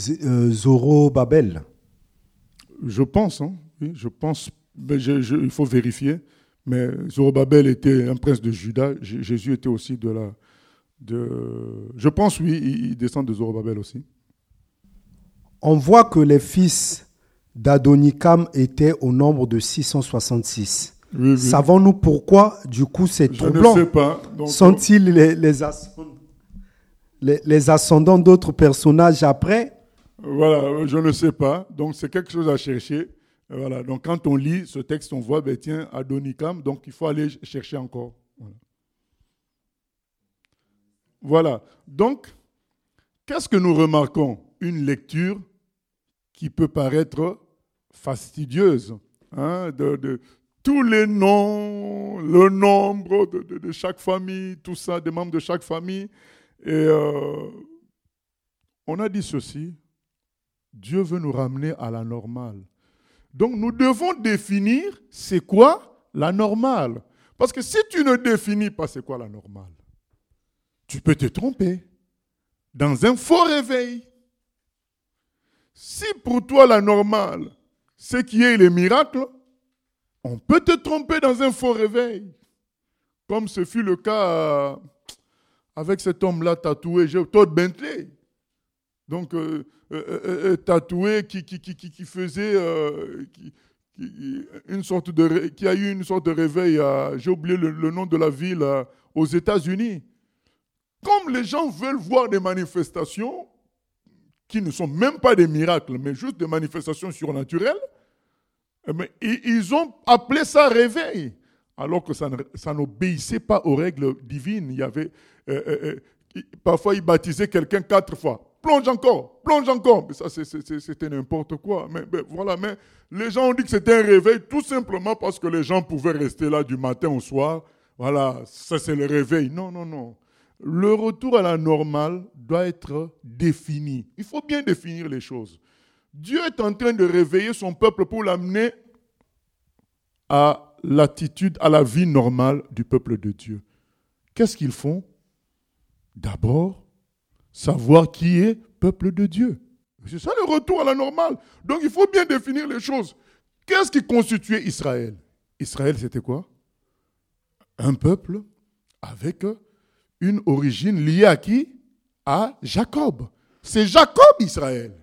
Zorobabel? Je pense, hein, oui, je pense, mais je, je, il faut vérifier. Mais Zorobabel était un prince de Juda. J- Jésus était aussi de la... De, je pense, oui, il, il descend de Zorobabel aussi. On voit que les fils d'Adonikam étaient au nombre de six cent soixante-six. Oui, oui. Savons-nous pourquoi, du coup, c'est troublant? Je ne sais pas. Donc, Sont-ils les, les, ascendants, les, les ascendants d'autres personnages après? Voilà, je ne sais pas. Donc, c'est quelque chose à chercher. Voilà. Donc, quand on lit ce texte, on voit, ben, tiens, Adonikam, donc il faut aller chercher encore. Voilà. Voilà. Donc, qu'est-ce que nous remarquons? Une lecture qui peut paraître fastidieuse, hein, de, de tous les noms, le nombre de, de, de chaque famille, tout ça, des membres de chaque famille. Et euh, on a dit ceci, Dieu veut nous ramener à la normale. Donc nous devons définir c'est quoi la normale. Parce que si tu ne définis pas c'est quoi la normale, tu peux te tromper dans un faux réveil. Si pour toi la normale, c'est qu'il y ait les miracles, on peut te tromper dans un faux réveil. Comme ce fut le cas avec cet homme-là tatoué, Todd Bentley. Donc, euh, euh, euh, tatoué qui, qui, qui, qui faisait, euh, qui, qui, une sorte de, qui a eu une sorte de réveil, à, j'ai oublié le, le nom de la ville, à, aux États-Unis. Comme les gens veulent voir des manifestations qui ne sont même pas des miracles, mais juste des manifestations surnaturelles, eh bien, ils ont appelé ça réveil, alors que ça, ne, ça n'obéissait pas aux règles divines. Il y avait, euh, euh, euh, parfois, ils baptisaient quelqu'un quatre fois. Plonge encore, plonge encore. Mais ça, c'est, c'est, c'était n'importe quoi. Mais, mais, voilà, mais les gens ont dit que c'était un réveil tout simplement parce que les gens pouvaient rester là du matin au soir. Voilà, ça c'est le réveil. Non, non, non. Le retour à la normale doit être défini. Il faut bien définir les choses. Dieu est en train de réveiller son peuple pour l'amener à l'attitude, à la vie normale du peuple de Dieu. Qu'est-ce qu'ils font? D'abord, savoir qui est peuple de Dieu. C'est ça le retour à la normale. Donc il faut bien définir les choses. Qu'est-ce qui constituait Israël? Israël, c'était quoi? Un peuple avec une origine liée à qui? À Jacob. C'est Jacob, Israël.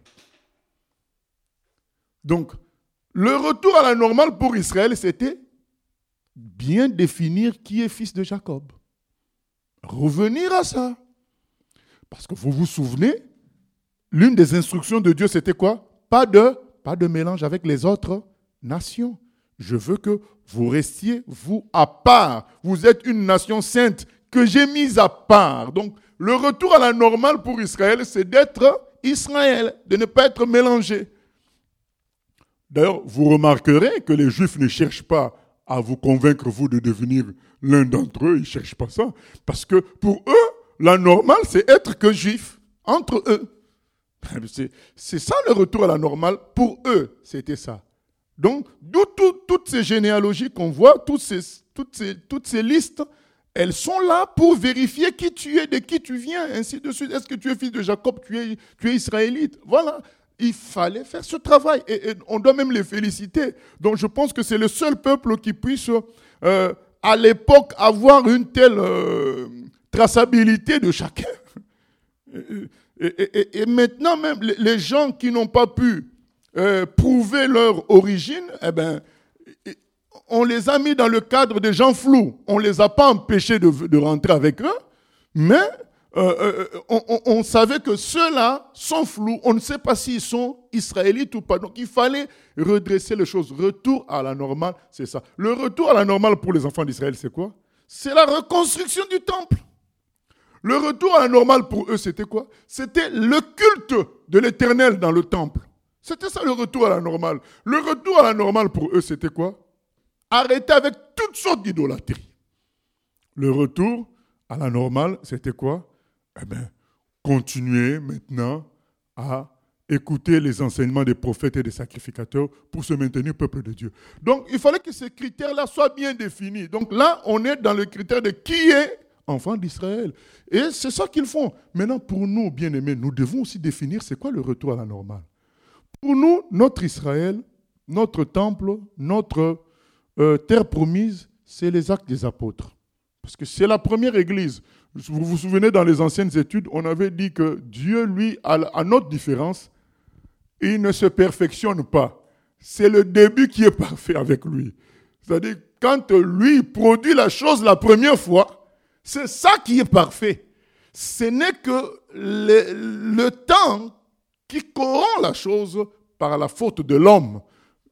Donc, le retour à la normale pour Israël, c'était bien définir qui est fils de Jacob. Revenir à ça. Parce que vous vous souvenez, l'une des instructions de Dieu, c'était quoi? Pas de, pas de mélange avec les autres nations. Je veux que vous restiez, vous, à part. Vous êtes une nation sainte que j'ai mise à part. Donc, Le retour à la normale pour Israël, c'est d'être Israël, de ne pas être mélangé. D'ailleurs, vous remarquerez que les Juifs ne cherchent pas à vous convaincre, vous, de devenir l'un d'entre eux. Ils ne cherchent pas ça. Parce que pour eux, la normale, c'est être que Juif, entre eux. C'est, c'est ça le retour à la normale. Pour eux, c'était ça. Donc, d'où tout, toutes ces généalogies qu'on voit, toutes ces, toutes, ces, toutes ces listes, elles sont là pour vérifier qui tu es, de qui tu viens, ainsi de suite. Est-ce que tu es fils de Jacob, tu es, tu es israélite? Voilà. Il fallait faire ce travail et, et on doit même les féliciter. Donc je pense que c'est le seul peuple qui puisse, euh, à l'époque, avoir une telle euh, traçabilité de chacun. Et, et, et, et maintenant même, les gens qui n'ont pas pu euh, prouver leur origine, eh ben, on les a mis dans le cadre des gens flous. On ne les a pas empêchés de, de rentrer avec eux, mais Euh, euh, on, on, on savait que ceux-là sont flous, on ne sait pas s'ils sont israélites ou pas. Donc il fallait redresser les choses. Retour à la normale, c'est ça. Le retour à la normale pour les enfants d'Israël, c'est quoi? C'est la reconstruction du temple. Le retour à la normale pour eux, c'était quoi? C'était le culte de l'Éternel dans le temple. C'était ça le retour à la normale. Le retour à la normale pour eux, c'était quoi? Arrêter avec toutes sortes d'idolâtries. Le retour à la normale, c'était quoi? Eh bien, continuez maintenant à écouter les enseignements des prophètes et des sacrificateurs pour se maintenir peuple de Dieu. Donc, il fallait que ces critères-là soient bien définis. Donc là, on est dans le critère de qui est enfant d'Israël. Et c'est ça qu'ils font. Maintenant, pour nous, bien-aimés, nous devons aussi définir c'est quoi le retour à la normale. Pour nous, notre Israël, notre temple, notre euh, terre promise, c'est les actes des apôtres. Parce que c'est la première église. Vous vous souvenez, dans les anciennes études, on avait dit que Dieu, lui, à notre différence, il ne se perfectionne pas. C'est le début qui est parfait avec lui. C'est-à-dire, quand lui produit la chose la première fois, c'est ça qui est parfait. Ce n'est que le, le temps qui corrompt la chose par la faute de l'homme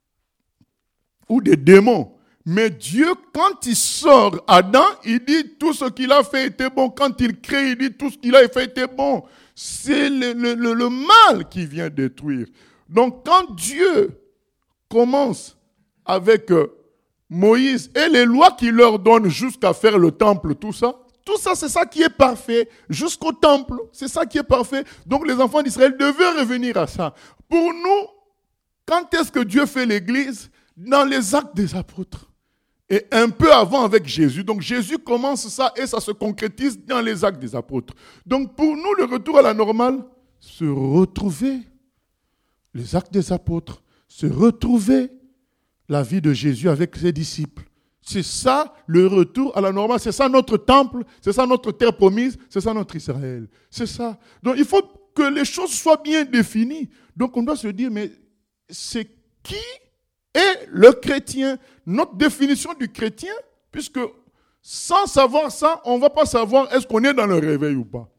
ou des démons. Mais Dieu, quand il sort Adam, il dit tout ce qu'il a fait était bon. Quand il crée, il dit tout ce qu'il a fait était bon. C'est le, le, le, le mal qui vient détruire. Donc quand Dieu commence avec Moïse et les lois qu'il leur donne jusqu'à faire le temple, tout ça, tout ça c'est ça qui est parfait. Jusqu'au temple, c'est ça qui est parfait. Donc les enfants d'Israël devaient revenir à ça. Pour nous, quand est-ce que Dieu fait l'église? Dans les actes des apôtres. Et un peu avant avec Jésus. Donc Jésus commence ça et ça se concrétise dans les actes des apôtres. Donc pour nous, le retour à la normale, se retrouver les actes des apôtres, se retrouver la vie de Jésus avec ses disciples. C'est ça le retour à la normale. C'est ça notre temple, c'est ça notre terre promise, c'est ça notre Israël. C'est ça. Donc il faut que les choses soient bien définies. Donc on doit se dire, mais c'est qui est le chrétien? Notre définition du chrétien, puisque sans savoir ça, on ne va pas savoir est-ce qu'on est dans le réveil ou pas.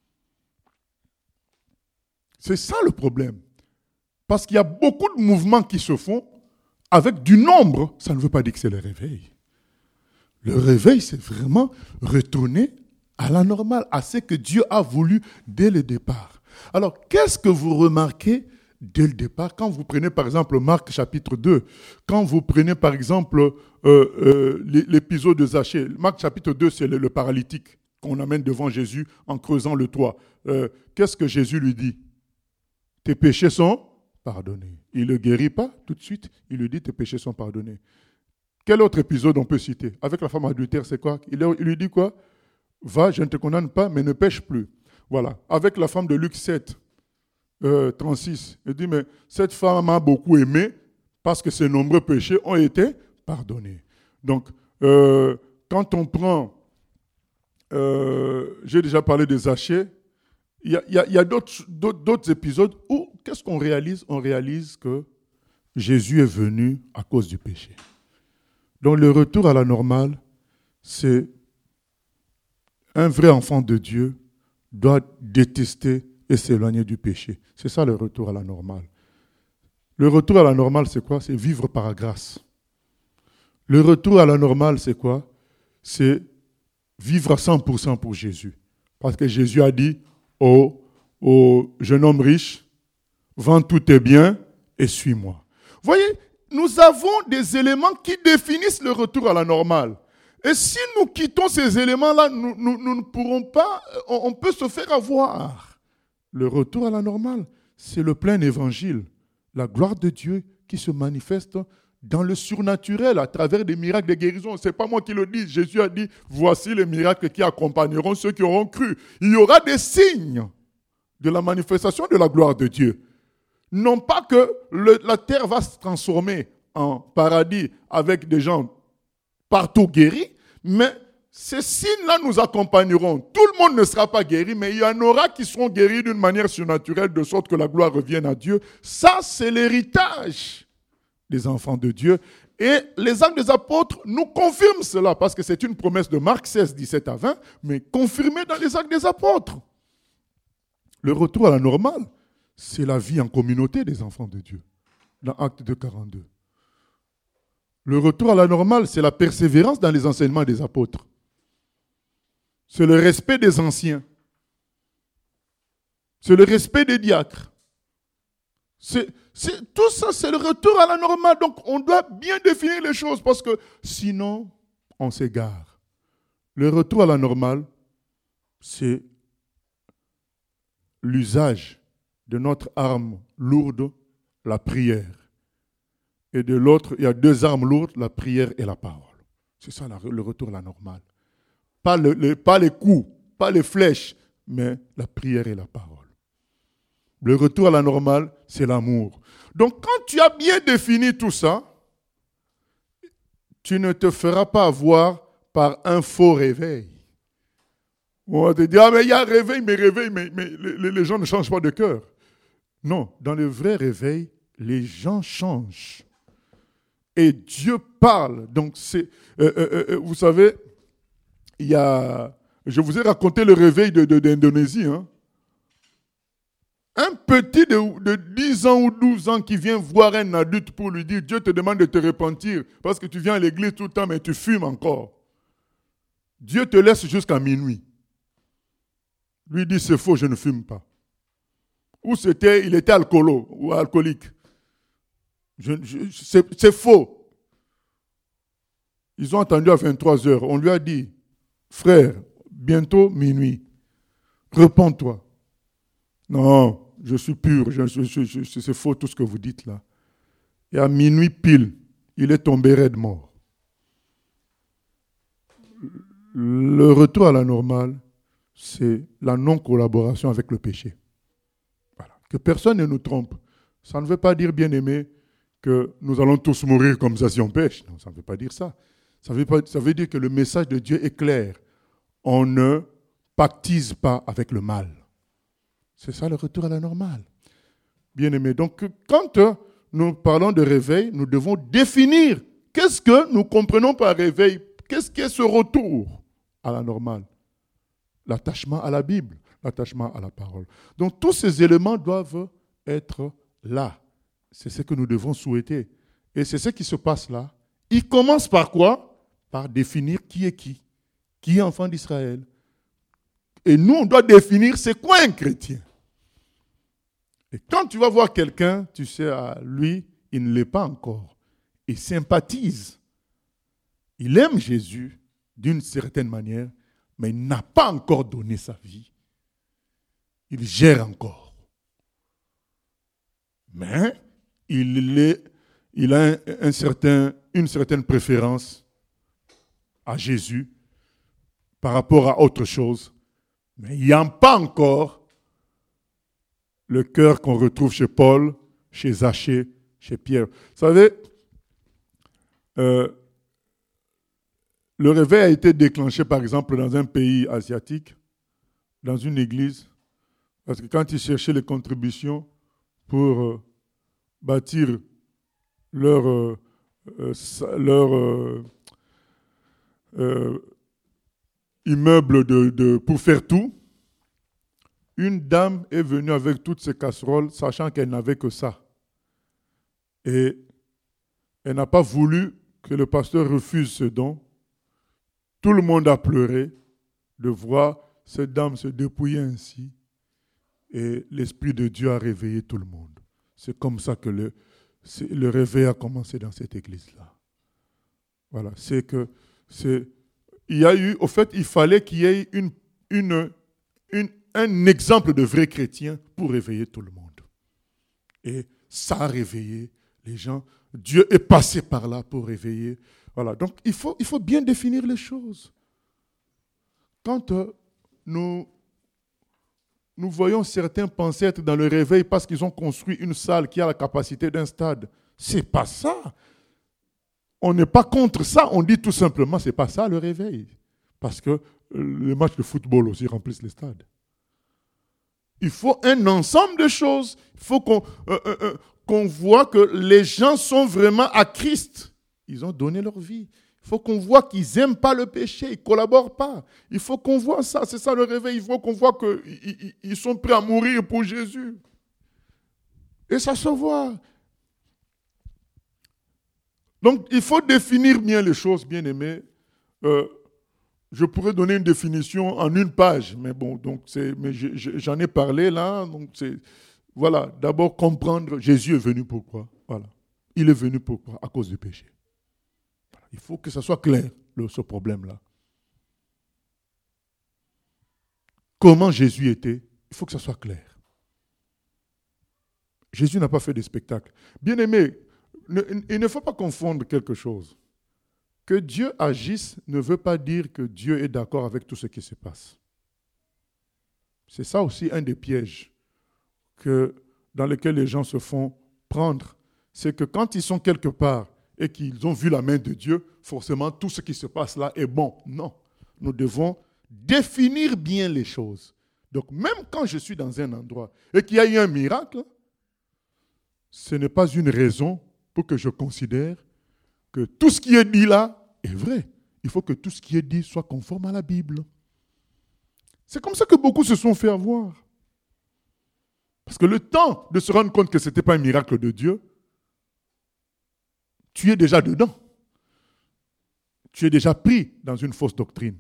C'est ça le problème. Parce qu'il y a beaucoup de mouvements qui se font avec du nombre. Ça ne veut pas dire que c'est le réveil. Le réveil, c'est vraiment retourner à la normale, à ce que Dieu a voulu dès le départ. Alors, qu'est-ce que vous remarquez dès le départ, quand vous prenez par exemple Marc chapitre deux, quand vous prenez par exemple euh, euh, l'épisode de Zachée, Marc chapitre deux, c'est le, le paralytique qu'on amène devant Jésus en creusant le toit. Euh, qu'est-ce que Jésus lui dit? Tes péchés sont pardonnés. Il ne le guérit pas tout de suite, il lui dit tes péchés sont pardonnés. Quel autre épisode on peut citer? Avec la femme adultère, c'est quoi? Il, il lui dit quoi? Va, je ne te condamne pas, mais ne pêche plus. Voilà. Avec la femme de Luc sept, Euh, trente-six, il dit, mais cette femme m'a beaucoup aimé parce que ses nombreux péchés ont été pardonnés. Donc, euh, quand on prend, euh, j'ai déjà parlé des Zachée, il y a, y a, y a d'autres, d'autres, d'autres épisodes où, qu'est-ce qu'on réalise? On réalise que Jésus est venu à cause du péché. Donc, le retour à la normale, c'est un vrai enfant de Dieu doit détester et s'éloigner du péché. C'est ça le retour à la normale. Le retour à la normale, c'est quoi? C'est vivre par grâce. Le retour à la normale, c'est quoi? C'est vivre à cent pour cent pour Jésus. Parce que Jésus a dit au, au jeune homme riche, vends tous tes biens et suis-moi. Vous voyez, nous avons des éléments qui définissent le retour à la normale. Et si nous quittons ces éléments-là, nous, nous, nous ne pourrons pas, on, on peut se faire avoir. Le retour à la normale, c'est le plein évangile, la gloire de Dieu qui se manifeste dans le surnaturel à travers des miracles de guérison. Ce n'est pas moi qui le dis. Jésus a dit, voici les miracles qui accompagneront ceux qui auront cru. Il y aura des signes de la manifestation de la gloire de Dieu. Non pas que le, la terre va se transformer en paradis avec des gens partout guéris, mais ces signes-là nous accompagneront. Tout le monde ne sera pas guéri, mais il y en aura qui seront guéris d'une manière surnaturelle, de sorte que la gloire revienne à Dieu. Ça, c'est l'héritage des enfants de Dieu. Et les actes des apôtres nous confirment cela, parce que c'est une promesse de Marc seize, dix-sept à vingt, mais confirmée dans les actes des apôtres. Le retour à la normale, c'est la vie en communauté des enfants de Dieu, dans Acte deux, quarante-deux. Le retour à la normale, c'est la persévérance dans les enseignements des apôtres. C'est le respect des anciens. C'est le respect des diacres. C'est, c'est, tout ça, c'est le retour à la normale. Donc, on doit bien définir les choses parce que sinon, on s'égare. Le retour à la normale, c'est l'usage de notre arme lourde, la prière. Et de l'autre, il y a deux armes lourdes, la prière et la parole. C'est ça le retour à la normale. Pas, le, le, pas les coups, pas les flèches, mais la prière et la parole. Le retour à la normale, c'est l'amour. Donc quand tu as bien défini tout ça, tu ne te feras pas avoir par un faux réveil. On va te dire, ah mais il y a un réveil, mais réveil, mais, mais les, les gens ne changent pas de cœur. Non, dans le vrai réveil, les gens changent. Et Dieu parle. Donc, c'est, euh, euh, euh, vous savez, il y a, je vous ai raconté le réveil de, de, d'Indonésie. Hein. Un petit de, de dix ans ou douze ans qui vient voir un adulte pour lui dire, Dieu te demande de te repentir parce que tu viens à l'église tout le temps, mais tu fumes encore. Dieu te laisse jusqu'à minuit. Lui dit, c'est faux, je ne fume pas. Ou c'était, il était alcoolo ou alcoolique. Je, je, c'est, c'est faux. Ils ont entendu à vingt-trois heures. On lui a dit, frère, bientôt minuit, repens-toi. Non, je suis pur, je, je, je, je, c'est faux tout ce que vous dites là. Et à minuit pile, il est tombé raide mort. Le retour à la normale, c'est la non-collaboration avec le péché. Voilà. Que personne ne nous trompe. Ça ne veut pas dire, bien-aimé, que nous allons tous mourir comme ça si on pêche. Non, ça ne veut pas dire ça. Ça veut, pas, ça veut dire que le message de Dieu est clair. On ne pactise pas avec le mal. C'est ça le retour à la normale. Bien-aimé, donc quand nous parlons de réveil, nous devons définir qu'est-ce que nous comprenons par réveil. Qu'est-ce qu'est ce retour à la normale? L'attachement à la Bible, l'attachement à la parole. Donc tous ces éléments doivent être là. C'est ce que nous devons souhaiter. Et c'est ce qui se passe là. Il commence par quoi? Par définir qui est qui. Qui est enfant d'Israël. Et nous, on doit définir c'est quoi un chrétien. Et quand tu vas voir quelqu'un, tu sais, à lui, il ne l'est pas encore. Il sympathise. Il aime Jésus d'une certaine manière, mais il n'a pas encore donné sa vie. Il gère encore. Mais il, est, il a un, un certain, une certaine préférence à Jésus par rapport à autre chose. Mais il n'y a pas encore le cœur qu'on retrouve chez Paul, chez Zachée, chez Pierre. Vous savez, euh, le réveil a été déclenché, par exemple, dans un pays asiatique, dans une église, parce que quand ils cherchaient les contributions pour euh, bâtir leur, euh, euh, leur euh, euh, immeuble de, de, pour faire tout, une dame est venue avec toutes ses casseroles, sachant qu'elle n'avait que ça. Et elle n'a pas voulu que le pasteur refuse ce don. Tout le monde a pleuré de voir cette dame se dépouillait ainsi et l'Esprit de Dieu a réveillé tout le monde. C'est comme ça que le, le réveil a commencé dans cette église-là. Voilà, c'est que c'est, il y a eu, au fait, il fallait qu'il y ait une, une, une, un exemple de vrai chrétien pour réveiller tout le monde. Et ça a réveillé les gens. Dieu est passé par là pour réveiller. Voilà, donc il faut, il faut bien définir les choses. Quand euh, nous, nous voyons certains penser être dans le réveil parce qu'ils ont construit une salle qui a la capacité d'un stade, c'est pas ça. On n'est pas contre ça, on dit tout simplement c'est pas ça le réveil. Parce que les matchs de football aussi remplissent les stades. Il faut un ensemble de choses. Il faut qu'on, euh, euh, euh, qu'on voit que les gens sont vraiment à Christ. Ils ont donné leur vie. Il faut qu'on voit qu'ils n'aiment pas le péché, ils ne collaborent pas. Il faut qu'on voit ça, c'est ça le réveil. Il faut qu'on voit qu'ils sont prêts à mourir pour Jésus. Et ça se voit. Donc, il faut définir bien les choses, bien aimés. Euh, je pourrais donner une définition en une page, mais bon, donc c'est, mais je, je, j'en ai parlé là. Donc c'est, voilà, d'abord comprendre Jésus est venu pourquoi. Voilà, il est venu pourquoi? À cause du péché. Voilà. Il faut que ça soit clair, le, ce problème-là. Comment Jésus était, il faut que ça soit clair. Jésus n'a pas fait de spectacle. Bien aimé, ne, il ne faut pas confondre quelque chose. Que Dieu agisse ne veut pas dire que Dieu est d'accord avec tout ce qui se passe. C'est ça aussi un des pièges que, dans lesquels les gens se font prendre. C'est que quand ils sont quelque part et qu'ils ont vu la main de Dieu, forcément tout ce qui se passe là est bon. Non, nous devons définir bien les choses. Donc même quand je suis dans un endroit et qu'il y a eu un miracle, ce n'est pas une raison pour que je considère que tout ce qui est dit là est vrai. Il faut que tout ce qui est dit soit conforme à la Bible. C'est comme ça que beaucoup se sont fait avoir. Parce que le temps de se rendre compte que ce n'était pas un miracle de Dieu, tu es déjà dedans. Tu es déjà pris dans une fausse doctrine.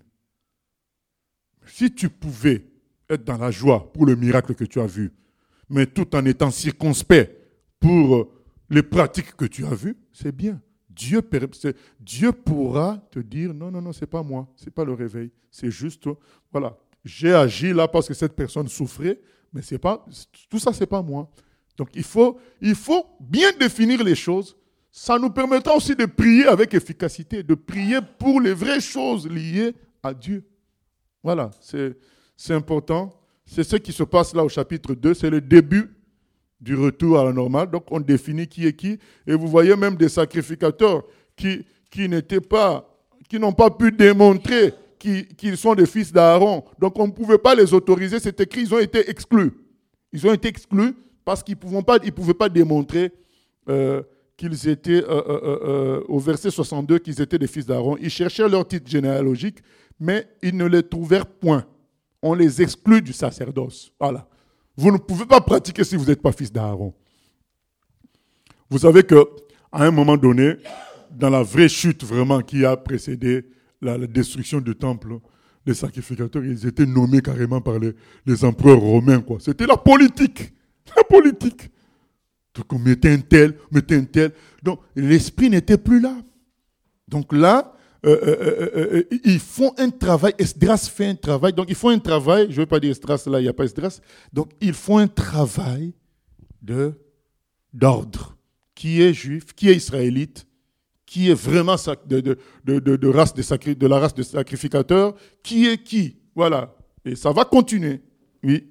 Si tu pouvais être dans la joie pour le miracle que tu as vu, mais tout en étant circonspect pour les pratiques que tu as vues, c'est bien. Dieu, Dieu pourra te dire, non, non, non, ce n'est pas moi, ce n'est pas le réveil. C'est juste, voilà, j'ai agi là parce que cette personne souffrait, mais c'est pas, tout ça, ce n'est pas moi. Donc, il faut, il faut bien définir les choses. Ça nous permettra aussi de prier avec efficacité, de prier pour les vraies choses liées à Dieu. Voilà, c'est, c'est important. C'est ce qui se passe là au chapitre deux, c'est le début du retour à la normale. Donc, on définit qui est qui. Et vous voyez même des sacrificateurs qui, qui n'étaient pas, qui n'ont pas pu démontrer qu'ils, qu'ils sont des fils d'Aaron. Donc, on ne pouvait pas les autoriser. C'est écrit, ils ont été exclus. Ils ont été exclus parce qu'ils ne pouvaient pas, ils pouvaient pas démontrer euh, qu'ils étaient, euh, euh, euh, au verset soixante-deux, qu'ils étaient des fils d'Aaron. Ils cherchaient leur titre généalogique, mais ils ne les trouvèrent point. On les exclut du sacerdoce. Voilà. Vous ne pouvez pas pratiquer si vous n'êtes pas fils d'Aaron. Vous savez qu'à un moment donné, dans la vraie chute vraiment qui a précédé la, la destruction du temple, les sacrificateurs, ils étaient nommés carrément par les, les empereurs romains, quoi. C'était la politique. La politique. Donc on mettait un tel, on mettait un tel. Donc l'esprit n'était plus là. Donc là, Euh, euh, euh, euh, ils font un travail, Esdras fait un travail, donc ils font un travail, je ne veux pas dire Esdras là, il n'y a pas Esdras, donc ils font un travail de, d'ordre, qui est juif, qui est israélite, qui est vraiment de, de, de, de, de, race de, sacri, de la race de sacrificateurs, qui est qui, voilà, et ça va continuer, oui.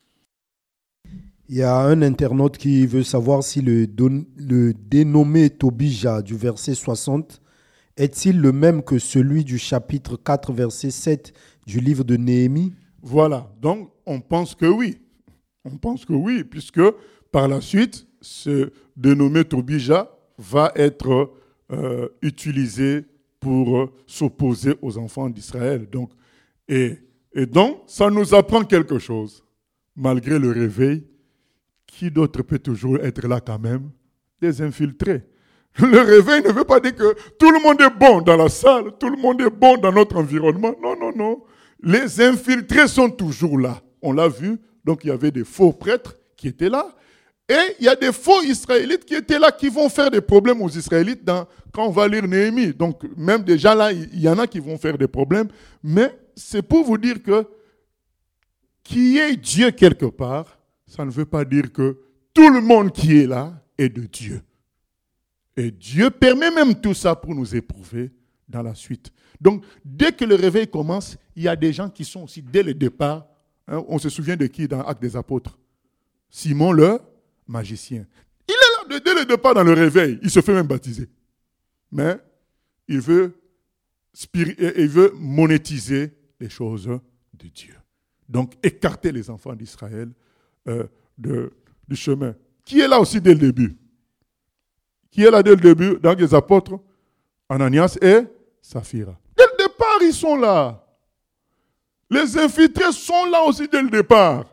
Il y a un internaute qui veut savoir si le, don, le dénommé Tobija du verset soixante est-il le même que celui du chapitre quatre, verset sept du livre de Néhémie? Voilà, donc on pense que oui. On pense que oui, puisque par la suite, ce dénommé Tobija va être euh, utilisé pour euh, s'opposer aux enfants d'Israël. Donc, et, et donc, ça nous apprend quelque chose. Malgré le réveil, qui d'autre peut toujours être là quand même? Les infiltrés. Le réveil ne veut pas dire que tout le monde est bon dans la salle, tout le monde est bon dans notre environnement. Non, non, non. Les infiltrés sont toujours là. On l'a vu. Donc, il y avait des faux prêtres qui étaient là. Et il y a des faux Israélites qui étaient là, qui vont faire des problèmes aux Israélites dans, quand on va lire Néhémie. Donc, même déjà là, il y en a qui vont faire des problèmes. Mais c'est pour vous dire que qu'il y ait Dieu quelque part, ça ne veut pas dire que tout le monde qui est là est de Dieu. Et Dieu permet même tout ça pour nous éprouver dans la suite. Donc, dès que le réveil commence, il y a des gens qui sont aussi dès le départ. Hein, on se souvient de qui dans Actes des Apôtres? Simon le magicien. Il est là dès le départ dans le réveil. Il se fait même baptiser. Mais il veut, il veut monétiser les choses de Dieu. Donc, écarter les enfants d'Israël euh, de, du chemin. Qui est là aussi dès le début? Qui est là dès le début dans les apôtres? Ananias et Saphira. Dès le départ, ils sont là. Les infiltrés sont là aussi dès le départ.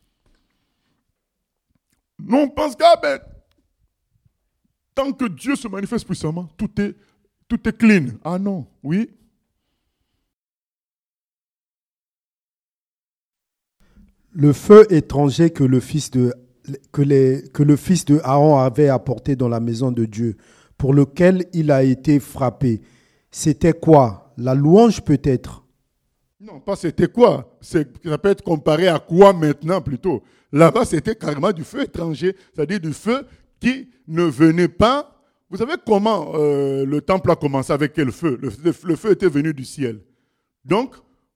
Non, parce que ah ben, tant que Dieu se manifeste puissamment, tout est, tout est clean. Ah non, oui. Le feu étranger que le fils de, que les, que le fils de Aaron avait apporté dans la maison de Dieu, pour lequel il a été frappé, c'était quoi? La louange peut-être? Non, pas c'était quoi. C'est, ça peut être comparé à quoi maintenant plutôt. Là-bas, c'était carrément du feu étranger, c'est-à-dire du feu qui ne venait pas. Vous savez comment euh, le temple a commencé, avec quel feu? Le, le, le feu était venu du ciel. Donc,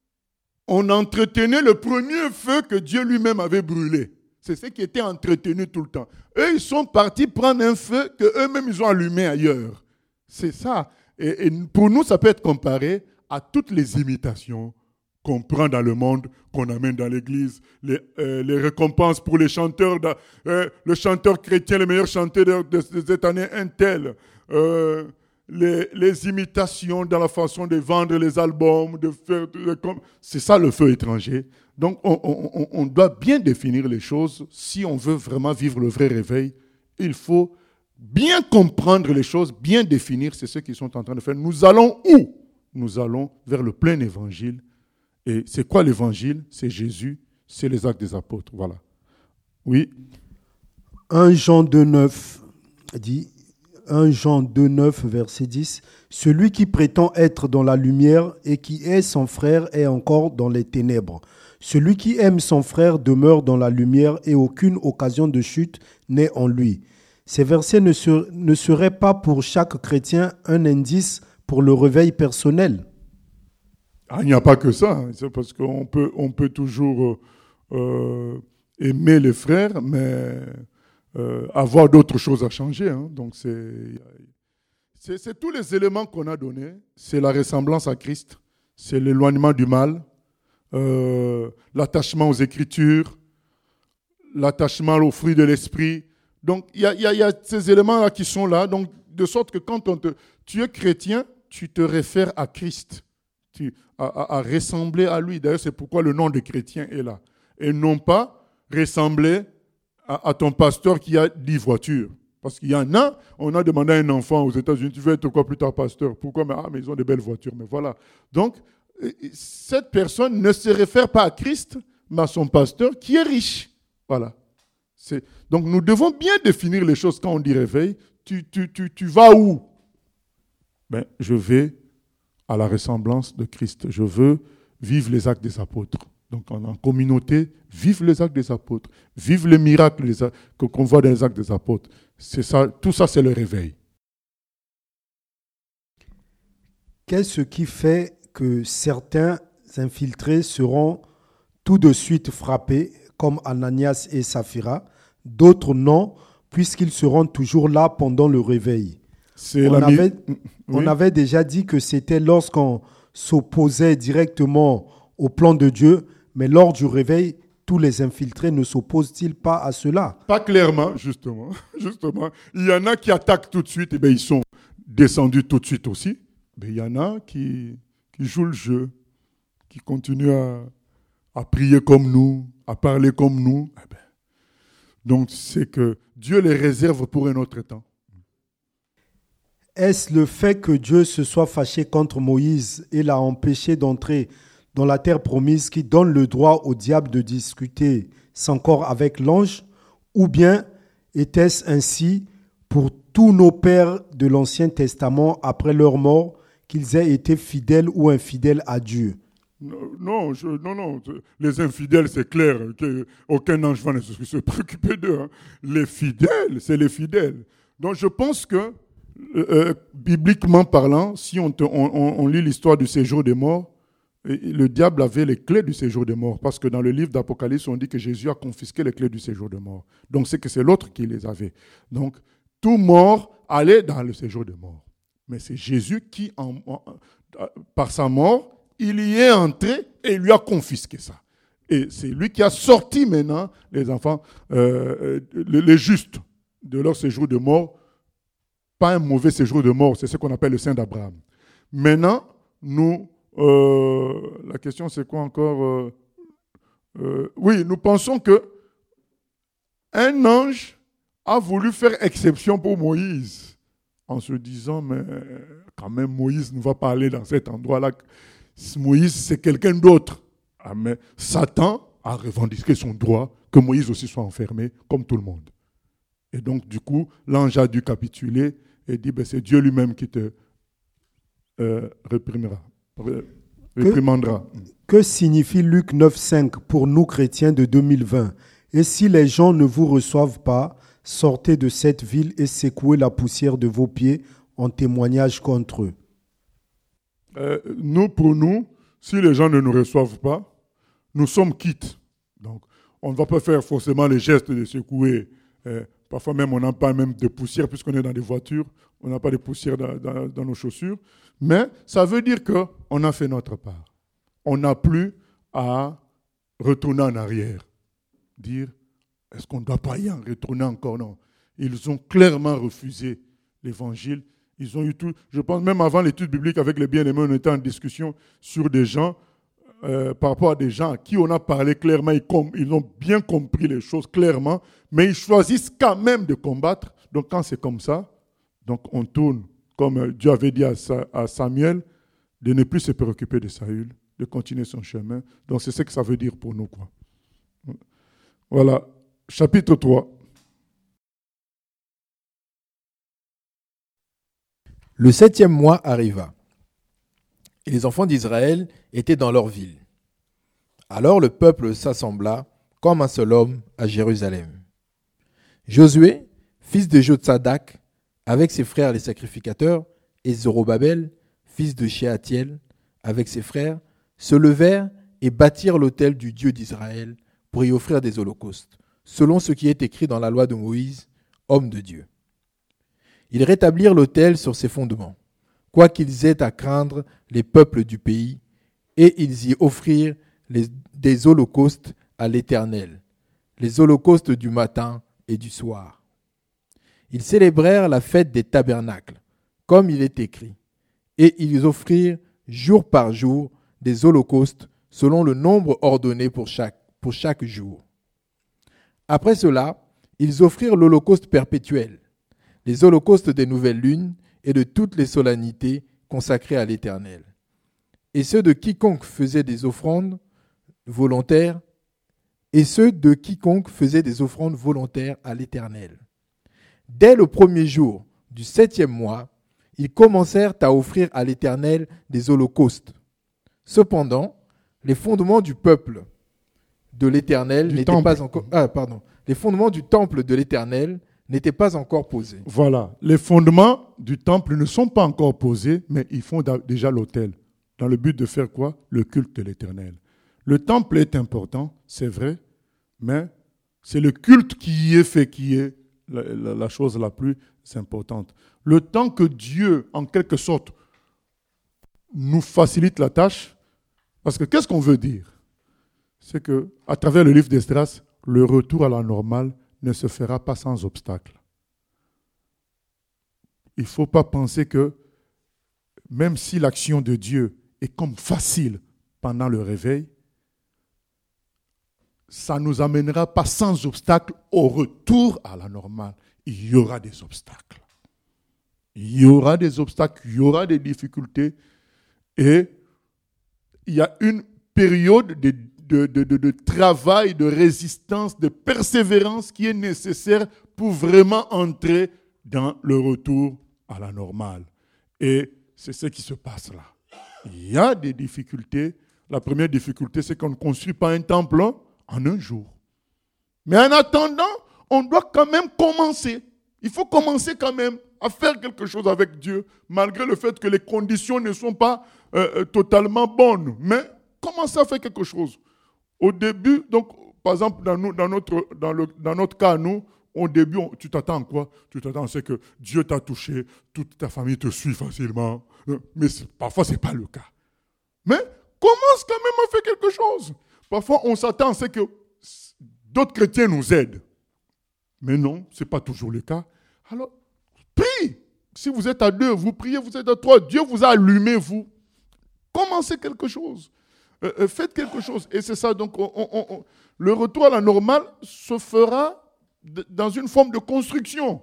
on entretenait le premier feu que Dieu lui-même avait brûlé. C'est ce qui était entretenu tout le temps. Eux, ils sont partis prendre un feu qu'eux-mêmes, ils ont allumé ailleurs. C'est ça. Et, et pour nous, ça peut être comparé à toutes les imitations qu'on prend dans le monde, qu'on amène dans l'église, les, euh, les récompenses pour les chanteurs, de, euh, le chanteur chrétien, le meilleur chanteur de, de, de cette année, un tel, euh, les, les imitations dans la façon de vendre les albums, de faire, de, de, c'est ça le feu étranger. Donc on, on, on doit bien définir les choses. Si on veut vraiment vivre le vrai réveil, il faut bien comprendre les choses, bien définir, c'est ce qu'ils sont en train de faire. Nous allons où? Nous allons vers le plein évangile. Et c'est quoi l'évangile? C'est Jésus, c'est les actes des apôtres. Voilà. Oui. un Jean deux neuf dit, un Jean deux neuf, verset dix, « Celui qui prétend être dans la lumière et qui est son frère est encore dans les ténèbres. Celui qui aime son frère demeure dans la lumière et aucune occasion de chute n'est en lui. » Ces versets ne, ser, ne seraient pas pour chaque chrétien un indice pour le réveil personnel. Ah, il n'y a pas que ça, c'est parce qu'on peut, on peut toujours euh, aimer les frères, mais euh, avoir d'autres choses à changer. Hein. Donc c'est, c'est, c'est tous les éléments qu'on a donnés. C'est la ressemblance à Christ, c'est l'éloignement du mal, euh, l'attachement aux Écritures, l'attachement aux fruits de l'esprit. Donc il y a, y a, y a ces éléments-là qui sont là, donc de sorte que quand on te, tu es chrétien, tu te réfères à Christ. À, à, à ressembler à lui. D'ailleurs, c'est pourquoi le nom de chrétien est là. Et non pas ressembler à, à ton pasteur qui a dix voitures. Parce qu'il y en a, on a demandé à un enfant aux États-Unis, tu veux être quoi plus tard pasteur? Pourquoi? Mais, ah, mais ils ont de belles voitures. Mais voilà. Donc, cette personne ne se réfère pas à Christ, mais à son pasteur qui est riche. Voilà. C'est, donc, nous devons bien définir les choses quand on dit réveil. Tu, tu, tu, tu vas où? Ben, je vais à la ressemblance de Christ. Je veux vivre les actes des apôtres. Donc en, en communauté, vivre les actes des apôtres, vivre les miracles les, qu'on voit dans les actes des apôtres. C'est ça, tout ça, c'est le réveil. Qu'est-ce qui fait que certains infiltrés seront tout de suite frappés, comme Ananias et Saphira, d'autres non, puisqu'ils seront toujours là pendant le réveil? C'est on, la avait, oui. on avait déjà dit que c'était lorsqu'on s'opposait directement au plan de Dieu, mais lors du réveil, tous les infiltrés ne s'opposent-ils pas à cela? Pas clairement, justement. justement. Il y en a qui attaquent tout de suite, et bien ils sont descendus tout de suite aussi. Mais il y en a qui, qui jouent le jeu, qui continuent à, à prier comme nous, à parler comme nous. Eh bien, donc c'est que Dieu les réserve pour un autre temps. Est-ce le fait que Dieu se soit fâché contre Moïse et l'a empêché d'entrer dans la terre promise qui donne le droit au diable de discuter sans corps avec l'ange, ou bien était-ce ainsi pour tous nos pères de l'Ancien Testament après leur mort, qu'ils aient été fidèles ou infidèles à Dieu? Non, je, non, non. Les infidèles, c'est clair. Aucun ange va se, se préoccuper d'eux. Hein. Les fidèles, c'est les fidèles. Donc je pense que, euh, bibliquement parlant, si on, te, on, on lit l'histoire du séjour des morts, le diable avait les clés du séjour des morts. Parce que dans le livre d'Apocalypse, on dit que Jésus a confisqué les clés du séjour des morts. Donc c'est que c'est l'autre qui les avait. Donc tout mort allait dans le séjour des morts. Mais c'est Jésus qui, en, en, par sa mort, il y est entré et il lui a confisqué ça. Et c'est lui qui a sorti maintenant les enfants, euh, les, les justes, de leur séjour de mort. Pas un mauvais séjour de mort, c'est ce qu'on appelle le sein d'Abraham. Maintenant, nous, euh, la question c'est quoi encore euh, euh, Oui, nous pensons que un ange a voulu faire exception pour Moïse, en se disant, mais quand même Moïse ne va pas aller dans cet endroit-là. Moïse, c'est quelqu'un d'autre. Ah, mais Satan a revendiqué son droit que Moïse aussi soit enfermé, comme tout le monde. Et donc, du coup, l'ange a dû capituler et dit, ben, c'est Dieu lui-même qui te euh, réprimera, réprimandera. Que, que signifie Luc neuf cinq pour nous chrétiens de deux mille vingt? Et si les gens ne vous reçoivent pas, sortez de cette ville et secouez la poussière de vos pieds en témoignage contre eux. Euh, nous, pour nous, si les gens ne nous reçoivent pas, nous sommes quittes. Donc, on ne va pas faire forcément les gestes de secouer. Euh, parfois même, on n'a pas même de poussière puisqu'on est dans des voitures. On n'a pas de poussière dans, dans, dans nos chaussures. Mais ça veut dire qu'on a fait notre part. On n'a plus à retourner en arrière. Dire, est-ce qu'on ne doit pas y en retourner encore? Non. Ils ont clairement refusé l'évangile. Ils ont eu tout. Je pense même avant l'étude biblique avec les bien-aimés, on était en discussion sur des gens, euh, par rapport à des gens à qui on a parlé clairement. Ils, com- ils ont bien compris les choses clairement, mais ils choisissent quand même de combattre. Donc quand c'est comme ça, donc on tourne, comme Dieu avait dit à, Sa- à Samuel, de ne plus se préoccuper de Saül, de continuer son chemin. Donc c'est ce que ça veut dire pour nous, quoi. Voilà, chapitre trois. Le septième mois arriva, et les enfants d'Israël étaient dans leur ville. Alors le peuple s'assembla comme un seul homme à Jérusalem. Josué, fils de Jotsadak, avec ses frères les sacrificateurs, et Zorobabel, fils de Shealtiel, avec ses frères, se levèrent et bâtirent l'autel du Dieu d'Israël pour y offrir des holocaustes, selon ce qui est écrit dans la loi de Moïse, homme de Dieu. Ils rétablirent l'autel sur ses fondements, quoiqu'ils aient à craindre les peuples du pays, et ils y offrirent les, des holocaustes à l'Éternel, les holocaustes du matin et du soir. Ils célébrèrent la fête des tabernacles, comme il est écrit, et ils offrirent jour par jour des holocaustes selon le nombre ordonné pour chaque, pour chaque jour. Après cela, ils offrirent l'holocauste perpétuel, les holocaustes des nouvelles lunes et de toutes les solennités consacrées à l'Éternel, et ceux de quiconque faisait des offrandes volontaires, et ceux de quiconque faisait des offrandes volontaires à l'Éternel. Dès le premier jour du septième mois, ils commencèrent à offrir à l'Éternel des holocaustes. Cependant, les fondements du peuple de l'Éternel n'étaient temple. pas encore ah pardon, les fondements du temple de l'Éternel n'étaient pas encore posés. Voilà, les fondements du temple ne sont pas encore posés, mais ils font déjà l'autel, dans le but de faire quoi? Le culte de l'Éternel. Le temple est important, c'est vrai, mais c'est le culte qui y est fait qui est la, la, la chose la plus importante. Le temps que Dieu, en quelque sorte, nous facilite la tâche, parce que qu'est-ce qu'on veut dire? C'est qu'à travers le livre d'Esdras, le retour à la normale ne se fera pas sans obstacle. Il ne faut pas penser que même si l'action de Dieu est comme facile pendant le réveil, ça ne nous amènera pas sans obstacle au retour à la normale. Il y aura des obstacles. Il y aura des obstacles, il y aura des difficultés. Et il y a une période de, de, de, de, de travail, de résistance, de persévérance qui est nécessaire pour vraiment entrer dans le retour à la normale. Et c'est ce qui se passe là. Il y a des difficultés. La première difficulté, c'est qu'on ne construit pas un temple en un jour. Mais en attendant, on doit quand même commencer. Il faut commencer quand même à faire quelque chose avec Dieu, malgré le fait que les conditions ne sont pas euh, totalement bonnes. Mais commencer à faire quelque chose. Au début, donc, par exemple, dans, nous, dans, notre, dans, le, dans notre cas, nous, au début, on, tu t'attends à quoi? Tu t'attends à ce que Dieu t'a touché, toute ta famille te suit facilement. Mais c'est, parfois, ce n'est pas le cas. Mais commence quand même à faire quelque chose. Parfois, on s'attend à ce que d'autres chrétiens nous aident. Mais non, ce n'est pas toujours le cas. Alors, prie. Si vous êtes à deux, vous priez, vous êtes à trois. Dieu vous a allumé, vous. Commencez quelque chose. Euh, euh, faites quelque chose. Et c'est ça. Donc, on, on, on, le retour à la normale se fera de, dans une forme de construction.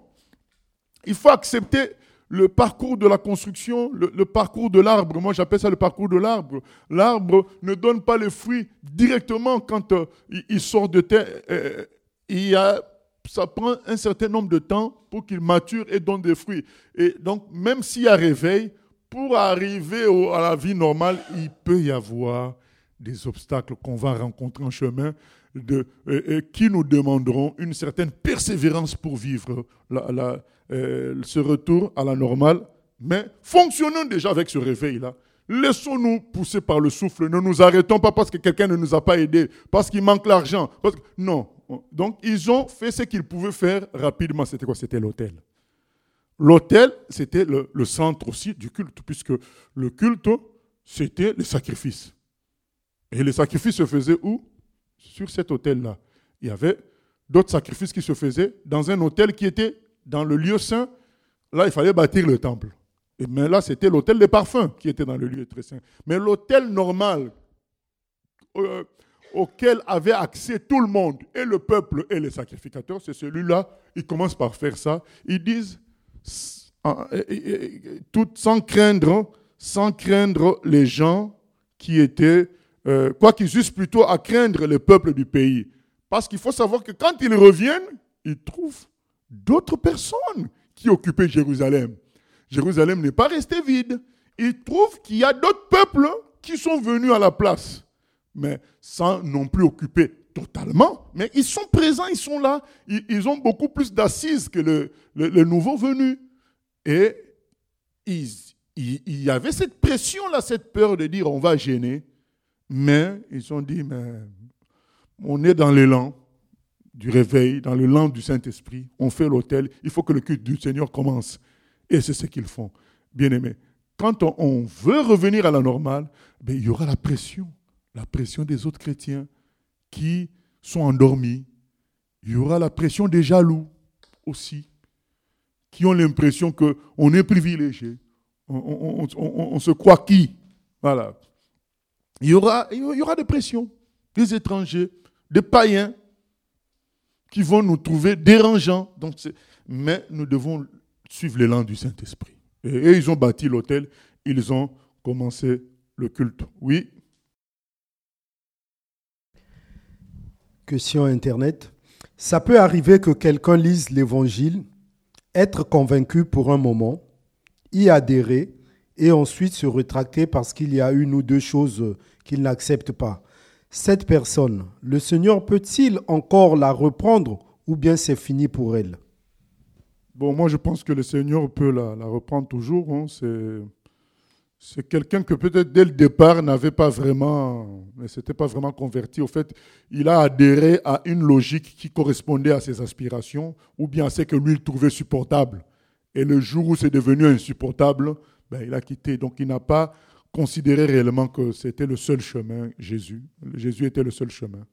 Il faut accepter le parcours de la construction, le, le parcours de l'arbre. Moi, j'appelle ça le parcours de l'arbre. L'arbre ne donne pas les fruits directement quand euh, il, il sort de terre. Euh, il y a, ça prend un certain nombre de temps pour qu'il mature et donne des fruits. Et donc, même s'il y a réveil, pour arriver au, à la vie normale, il peut y avoir des obstacles qu'on va rencontrer en chemin de, et, et qui nous demanderont une certaine persévérance pour vivre la, la, euh, ce retour à la normale. Mais fonctionnons déjà avec ce réveil-là. Laissons-nous pousser par le souffle. Ne nous arrêtons pas parce que quelqu'un ne nous a pas aidés, parce qu'il manque l'argent. Parce que... Non. Donc, ils ont fait ce qu'ils pouvaient faire rapidement. C'était quoi? C'était l'autel. L'autel, c'était le, le centre aussi du culte, puisque le culte, c'était le sacrifice. Et les sacrifices se faisaient où? Sur cet autel-là. Il y avait d'autres sacrifices qui se faisaient dans un autel qui était dans le lieu saint. Là, il fallait bâtir le temple. Et mais là, c'était l'autel des parfums qui était dans le lieu très saint. Mais l'autel normal, euh, auquel avait accès tout le monde, et le peuple et les sacrificateurs, c'est celui-là. Ils commencent par faire ça. Ils disent, tout sans craindre, sans craindre les gens qui étaient, euh, quoi qu'ils eussent plutôt à craindre le peuple du pays. Parce qu'il faut savoir que quand ils reviennent, ils trouvent d'autres personnes qui occupaient Jérusalem. Jérusalem n'est pas resté vide. Ils trouvent qu'il y a d'autres peuples qui sont venus à la place, mais sans non plus occuper totalement. Mais ils sont présents, ils sont là. Ils, ils ont beaucoup plus d'assises que le, le, le nouveau venu. Et il, il, il y avait cette pression-là, cette peur de dire on va gêner. Mais ils ont dit, mais on est dans l'élan du réveil, dans l'élan du Saint-Esprit. On fait l'autel. Il faut que le culte du Seigneur commence. Et c'est ce qu'ils font. Bien-aimés, quand on, on veut revenir à la normale, ben, il y aura la pression. La pression des autres chrétiens qui sont endormis. Il y aura la pression des jaloux aussi, qui ont l'impression qu'on est privilégié. On, on, on, on, on se croit qui? Voilà. Il y aura, il y aura des pressions, des étrangers, des païens qui vont nous trouver dérangeants. Donc c'est, mais nous devons suivre l'élan du Saint-Esprit. Et, et ils ont bâti l'autel, ils ont commencé le culte. Oui. Question Internet. Ça peut arriver que quelqu'un lise l'Évangile, être convaincu pour un moment, y adhérer et ensuite se rétracter parce qu'il y a une ou deux choses qu'il n'accepte pas. Cette personne, le Seigneur peut-il encore la reprendre ou bien c'est fini pour elle? Bon, moi je pense que le Seigneur peut la, la reprendre toujours. Hein. C'est, c'est quelqu'un que peut-être dès le départ n'avait pas vraiment, ne s'était pas vraiment converti. Au fait, il a adhéré à une logique qui correspondait à ses aspirations ou bien à ce que lui il trouvait supportable. Et le jour où c'est devenu insupportable, ben, il a quitté. Donc il n'a pas considéré réellement que c'était le seul chemin, Jésus. Jésus était le seul chemin.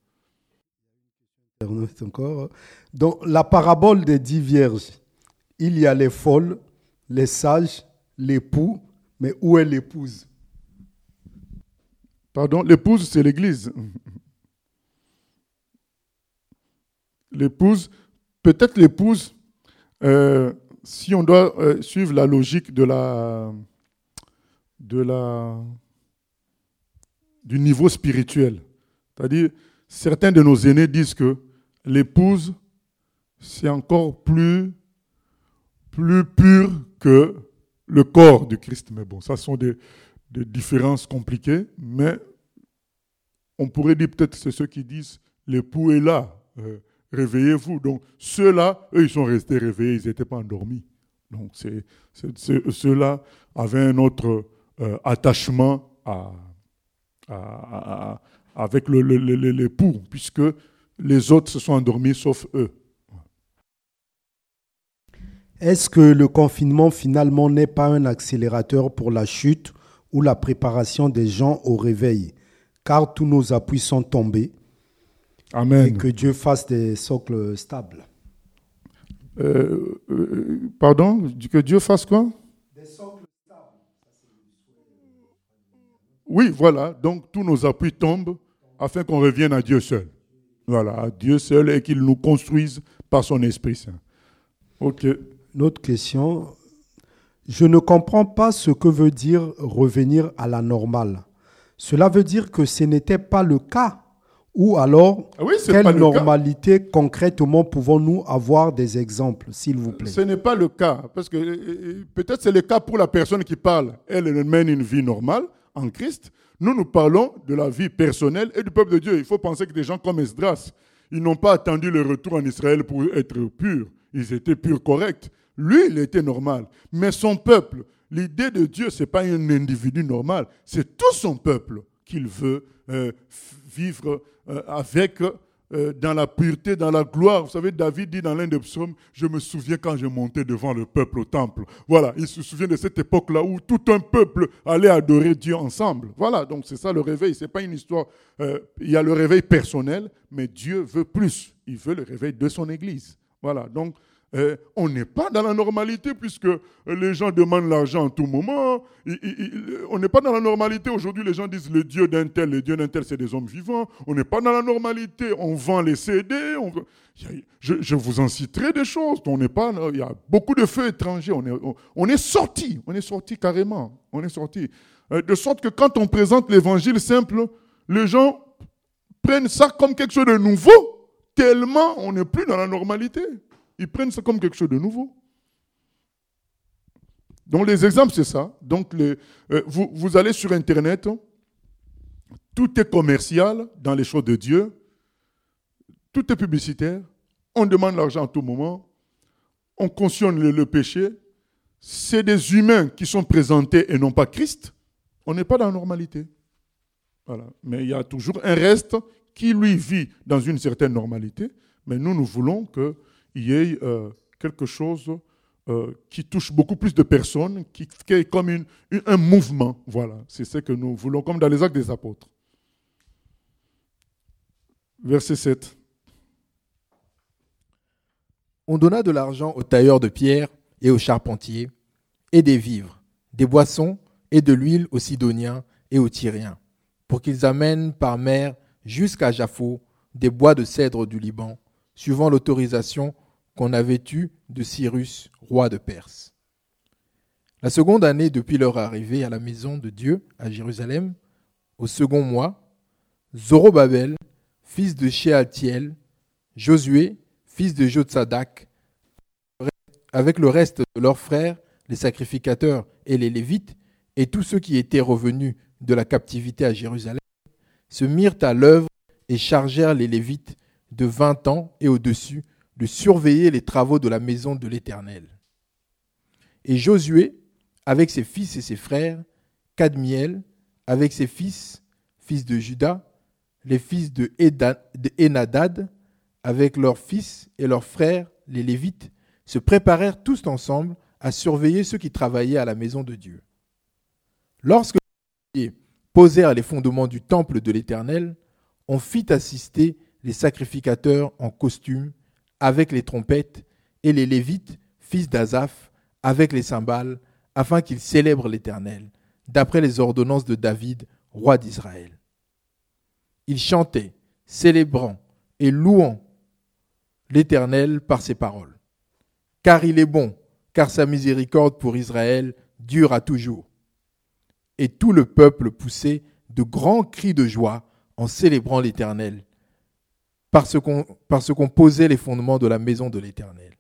Encore. Dans la parabole des dix vierges, il y a les folles, les sages, l'époux, mais où est l'épouse? Pardon, l'épouse, c'est l'Église. L'épouse, peut-être l'épouse, euh, si on doit euh, suivre la logique de la, de la, du niveau spirituel. C'est-à-dire, certains de nos aînés disent que l'épouse, c'est encore plus, plus pur que le corps du Christ. Mais bon, ça sont des, des différences compliquées, mais on pourrait dire peut-être c'est ceux qui disent l'époux est là, euh, réveillez-vous. Donc ceux-là, eux, ils sont restés réveillés, ils n'étaient pas endormis. Donc c'est, c'est, c'est, ceux-là avaient un autre euh, attachement à, à, à, à, avec le, le, le, l'époux, puisque les autres se sont endormis sauf eux. Est-ce que le confinement finalement n'est pas un accélérateur pour la chute ou la préparation des gens au réveil, car tous nos appuis sont tombés? Amen. Et que Dieu fasse des socles stables. Euh, euh, pardon, que Dieu fasse quoi? Des socles stables. Oui, voilà. Donc tous nos appuis tombent afin qu'on revienne à Dieu seul. Voilà, à Dieu seul et qu'il nous construise par son Esprit Saint. Ok. Une autre question. Je ne comprends pas ce que veut dire revenir à la normale. Cela veut dire que ce n'était pas le cas. Ou alors, ah oui, quelle pas normalité concrètement pouvons-nous avoir des exemples, s'il vous plaît? Ce n'est pas le cas, parce que euh, peut-être c'est le cas pour la personne qui parle. Elle, elle mène une vie normale en Christ. Nous, nous parlons de la vie personnelle et du peuple de Dieu. Il faut penser que des gens comme Esdras, ils n'ont pas attendu le retour en Israël pour être purs. Ils étaient purs, corrects. Lui, il était normal. Mais son peuple, l'idée de Dieu, ce n'est pas un individu normal. C'est tout son peuple qu'il veut euh, vivre euh, avec, euh, dans la pureté, dans la gloire. Vous savez, David dit dans l'un des psaumes, « Je me souviens quand je montais devant le peuple au temple. » Voilà, il se souvient de cette époque-là où tout un peuple allait adorer Dieu ensemble. Voilà, donc c'est ça le réveil. Ce n'est pas une histoire... Euh, il y a le réveil personnel, mais Dieu veut plus. Il veut le réveil de son Église. Voilà, donc... Euh, on n'est pas dans la normalité puisque les gens demandent l'argent en tout moment. Il, il, il, on n'est pas dans la normalité. Aujourd'hui, les gens disent le Dieu d'un tel, le Dieu d'un tel, c'est des hommes vivants. On n'est pas dans la normalité. On vend les C D. On... Je, je vous en citerai des choses. On n'est pas. Il y a beaucoup de feux étrangers. On est, on, on est sorti. On est sorti carrément. On est sorti. Euh, de sorte que quand on présente l'évangile simple, les gens prennent ça comme quelque chose de nouveau, tellement on n'est plus dans la normalité. Ils prennent ça comme quelque chose de nouveau. Donc les exemples, c'est ça. Donc les, euh, vous, vous allez sur Internet, tout est commercial dans les choses de Dieu, tout est publicitaire, on demande l'argent à tout moment, on cautionne le, le péché, c'est des humains qui sont présentés et non pas Christ, on n'est pas dans la normalité. Voilà. Mais il y a toujours un reste qui, lui, vit dans une certaine normalité, mais nous, nous voulons que il y ait euh, quelque chose euh, qui touche beaucoup plus de personnes, qui, qui est comme une, une, un mouvement. Voilà, c'est ce que nous voulons, comme dans les Actes des Apôtres. Verset sept. On donna de l'argent aux tailleurs de pierre et aux charpentiers, et des vivres, des boissons et de l'huile aux Sidoniens et aux Tyriens, pour qu'ils amènent par mer jusqu'à Jaffo des bois de cèdre du Liban, suivant l'autorisation qu'on avait eue de Cyrus, roi de Perse. La seconde année depuis leur arrivée à la maison de Dieu à Jérusalem, au second mois, Zorobabel, fils de Shealtiel, Josué, fils de Jotsadak, avec le reste de leurs frères, les sacrificateurs et les Lévites, et tous ceux qui étaient revenus de la captivité à Jérusalem, se mirent à l'œuvre et chargèrent les Lévites de vingt ans et au-dessus de surveiller les travaux de la maison de l'Éternel. Et Josué, avec ses fils et ses frères, Kadmiel, avec ses fils, fils de Juda, les fils de Enadad, avec leurs fils et leurs frères, les Lévites, se préparèrent tous ensemble à surveiller ceux qui travaillaient à la maison de Dieu. Lorsque les posèrent les fondements du temple de l'Éternel, on fit assister les sacrificateurs en costume avec les trompettes et les Lévites, fils d'Azaph, avec les cymbales, afin qu'ils célèbrent l'Éternel, d'après les ordonnances de David, roi d'Israël. Ils chantaient, célébrant et louant l'Éternel par ses paroles. Car il est bon, car sa miséricorde pour Israël dure à toujours. Et tout le peuple poussait de grands cris de joie en célébrant l'Éternel, parce qu'on, parce qu'on posait les fondements de la maison de l'Éternel.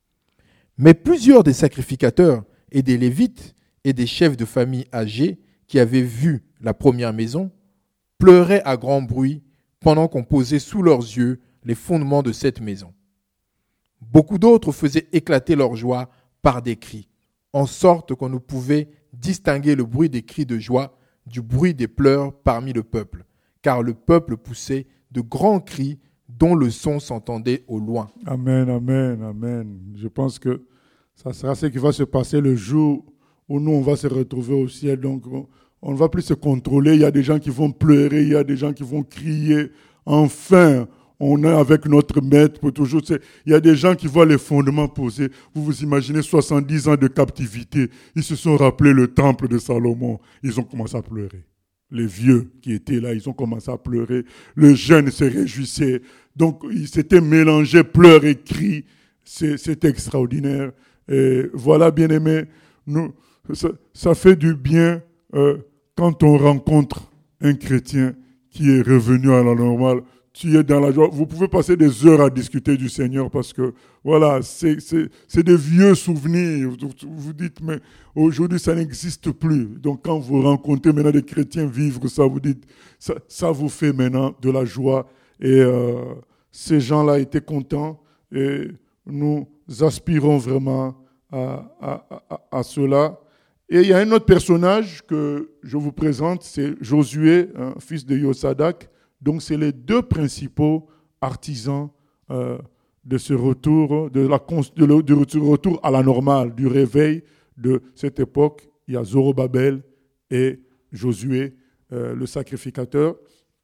Mais plusieurs des sacrificateurs et des Lévites et des chefs de famille âgés qui avaient vu la première maison pleuraient à grand bruit pendant qu'on posait sous leurs yeux les fondements de cette maison. Beaucoup d'autres faisaient éclater leur joie par des cris, en sorte qu'on ne pouvait distinguer le bruit des cris de joie du bruit des pleurs parmi le peuple, car le peuple poussait de grands cris dont le son s'entendait au loin. Amen, amen, amen. Je pense que ça sera ce qui va se passer le jour où nous, on va se retrouver au ciel. Donc, on ne va plus se contrôler. Il y a des gens qui vont pleurer, il y a des gens qui vont crier. Enfin, on est avec notre maître pour toujours. Il y a des gens qui voient les fondements posés. Vous vous imaginez soixante-dix ans de captivité. Ils se sont rappelés le temple de Salomon. Ils ont commencé à pleurer. Les vieux qui étaient là, ils ont commencé à pleurer. Le jeune se réjouissait. Donc, ils s'étaient mélangés, pleurs et cris. C'est, c'est extraordinaire. Et voilà, bien-aimés, nous, ça, ça fait du bien euh, quand on rencontre un chrétien qui est revenu à la normale. Tu es dans la joie. Vous pouvez passer des heures à discuter du Seigneur parce que, voilà, c'est, c'est, c'est des vieux souvenirs. Vous vous dites, mais aujourd'hui, ça n'existe plus. Donc, quand vous rencontrez maintenant des chrétiens vivre ça, vous dites, ça, ça vous fait maintenant de la joie. Et euh, ces gens-là étaient contents et nous aspirons vraiment à, à, à, à cela. Et il y a un autre personnage que je vous présente, c'est Josué, hein, fils de Yosadak. Donc, c'est les deux principaux artisans euh, de ce retour, de la, de le, du retour à la normale, du réveil de cette époque. Il y a Zorobabel et Josué, euh, le sacrificateur.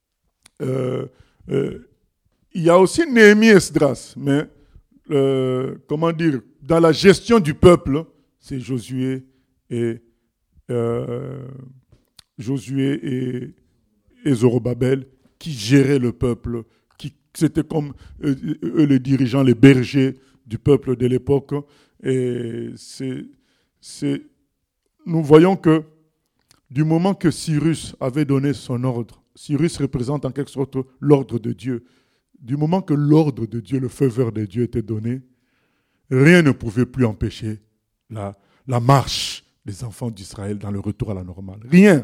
Euh, euh, il y a aussi Néhémie et Esdras, mais euh, comment dire, dans la gestion du peuple, c'est Josué et euh, Josué et, et Zorobabel qui géraient le peuple, qui c'était comme eux, eux les dirigeants, les bergers du peuple de l'époque. Et c'est, c'est, nous voyons que du moment que Cyrus avait donné son ordre, Cyrus représente en quelque sorte l'ordre de Dieu. Du moment que l'ordre de Dieu, le feu vert de Dieu était donné, rien ne pouvait plus empêcher la, la marche des enfants d'Israël dans le retour à la normale. Rien.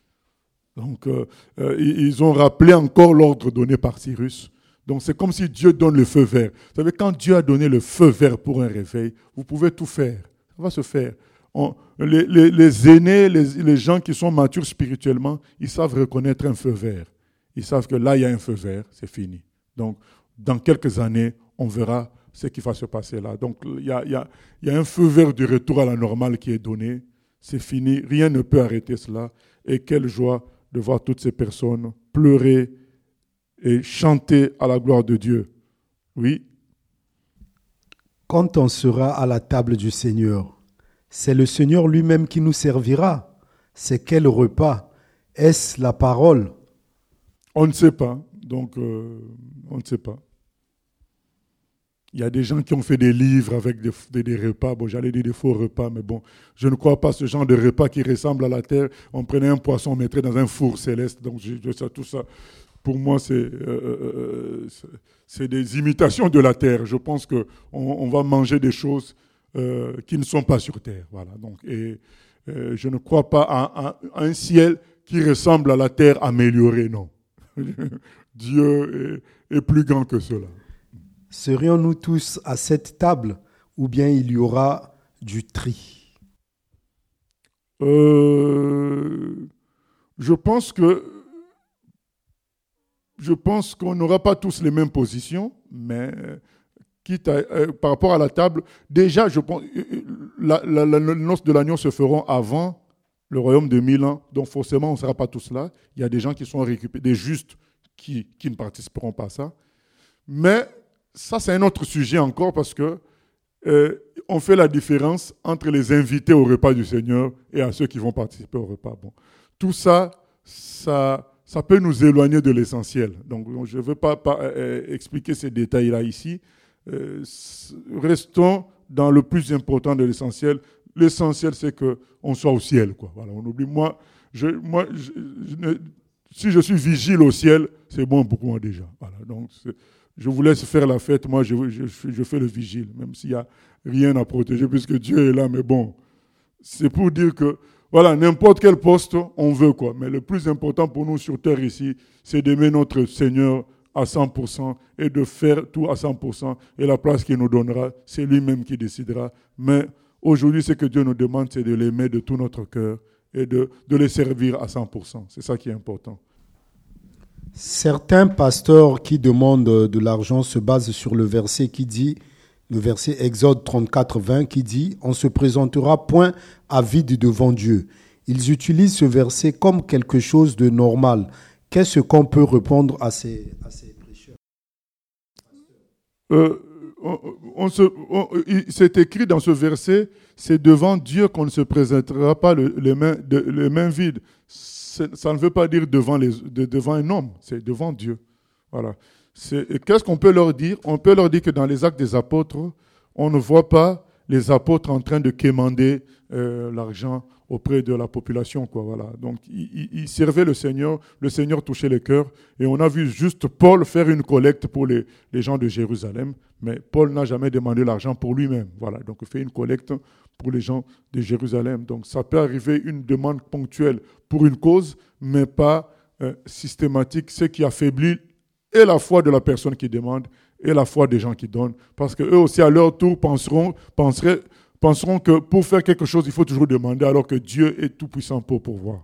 Donc, euh, euh, ils ont rappelé encore l'ordre donné par Cyrus. Donc, c'est comme si Dieu donne le feu vert. Vous savez, quand Dieu a donné le feu vert pour un réveil, vous pouvez tout faire. Ça va se faire. On, les, les, les aînés, les, les gens qui sont matures spirituellement, ils savent reconnaître un feu vert. Ils savent que là, il y a un feu vert, c'est fini. Donc, dans quelques années, on verra ce qui va se passer là. Donc, il y a, il y a, il y a un feu vert du retour à la normale qui est donné. C'est fini. Rien ne peut arrêter cela. Et quelle joie de voir toutes ces personnes pleurer et chanter à la gloire de Dieu. Oui. Quand on sera à la table du Seigneur, c'est le Seigneur lui-même qui nous servira. C'est quel repas? Est-ce la parole? On ne sait pas. Donc, euh, on ne sait pas. Il y a des gens qui ont fait des livres avec des, des, des repas. Bon, j'allais dire des faux repas, mais bon, je ne crois pas à ce genre de repas qui ressemble à la terre. On prenait un poisson, on mettrait dans un four céleste. Donc, je, je, ça, tout ça, pour moi, c'est, euh, euh, c'est, c'est des imitations de la terre. Je pense qu'on on va manger des choses euh, qui ne sont pas sur terre. Voilà. Donc, et euh, je ne crois pas à, à, à un ciel qui ressemble à la terre améliorée, non. Dieu est, est plus grand que cela. Serions-nous tous à cette table ou bien il y aura du tri? euh, Je pense que je pense qu'on n'aura pas tous les mêmes positions, mais quitte à, euh, par rapport à la table, déjà, je pense la, la, la, les noces de l'agneau se feront avant le royaume de mille ans, donc forcément, on ne sera pas tous là. Il y a des gens qui sont récupérés, des justes qui, qui ne participeront pas à ça. Mais ça, c'est un autre sujet encore parce que euh, on fait la différence entre les invités au repas du Seigneur et à ceux qui vont participer au repas. Bon. Tout ça, ça, ça peut nous éloigner de l'essentiel. Donc, je ne veux pas, pas euh, expliquer ces détails-là ici. Euh, restons dans le plus important de l'essentiel. L'essentiel, c'est qu'on soit au ciel, quoi. Voilà, on oublie. Moi, je, moi je, je ne, si je suis vigile au ciel, c'est bon pour moi déjà. Voilà, donc je vous laisse faire la fête, moi je, je, je fais le vigile, même s'il n'y a rien à protéger, puisque Dieu est là, mais bon, c'est pour dire que, voilà, n'importe quel poste, on veut quoi. Mais le plus important pour nous sur terre ici, c'est d'aimer notre Seigneur à cent pour cent et de faire tout à cent pour cent. Et la place qu'il nous donnera, c'est lui-même qui décidera. Mais aujourd'hui, ce que Dieu nous demande, c'est de l'aimer de tout notre cœur et de, de les servir à cent pour cent. C'est ça qui est important. Certains pasteurs qui demandent de l'argent se basent sur le verset qui dit, le verset Exode trente-quatre, vingt, qui dit « On se présentera point à vide devant Dieu ». Ils utilisent ce verset comme quelque chose de normal. Qu'est-ce qu'on peut répondre à ces, à ces prêcheurs? euh, on, on se, on, C'est écrit dans ce verset, c'est devant Dieu qu'on ne se présentera pas le, les, mains, de, les mains vides. C'est, ça ne veut pas dire devant, les, de, devant un homme, c'est devant Dieu. Voilà. C'est, qu'est-ce qu'on peut leur dire? On peut leur dire que dans les actes des apôtres, on ne voit pas les apôtres en train de quémander euh, l'argent auprès de la population, quoi, voilà. Donc, ils, ils servaient le Seigneur, le Seigneur touchait les cœurs, et on a vu juste Paul faire une collecte pour les, les gens de Jérusalem, mais Paul n'a jamais demandé l'argent pour lui-même, voilà. Donc, il fait une collecte pour les gens de Jérusalem. Donc, ça peut arriver une demande ponctuelle pour une cause, mais pas euh, systématique, ce qui affaiblit et la foi de la personne qui demande et la foi des gens qui donnent, parce qu'eux aussi, à leur tour, penseront, penseraient, penseront que pour faire quelque chose, il faut toujours demander, alors que Dieu est tout-puissant pour pourvoir.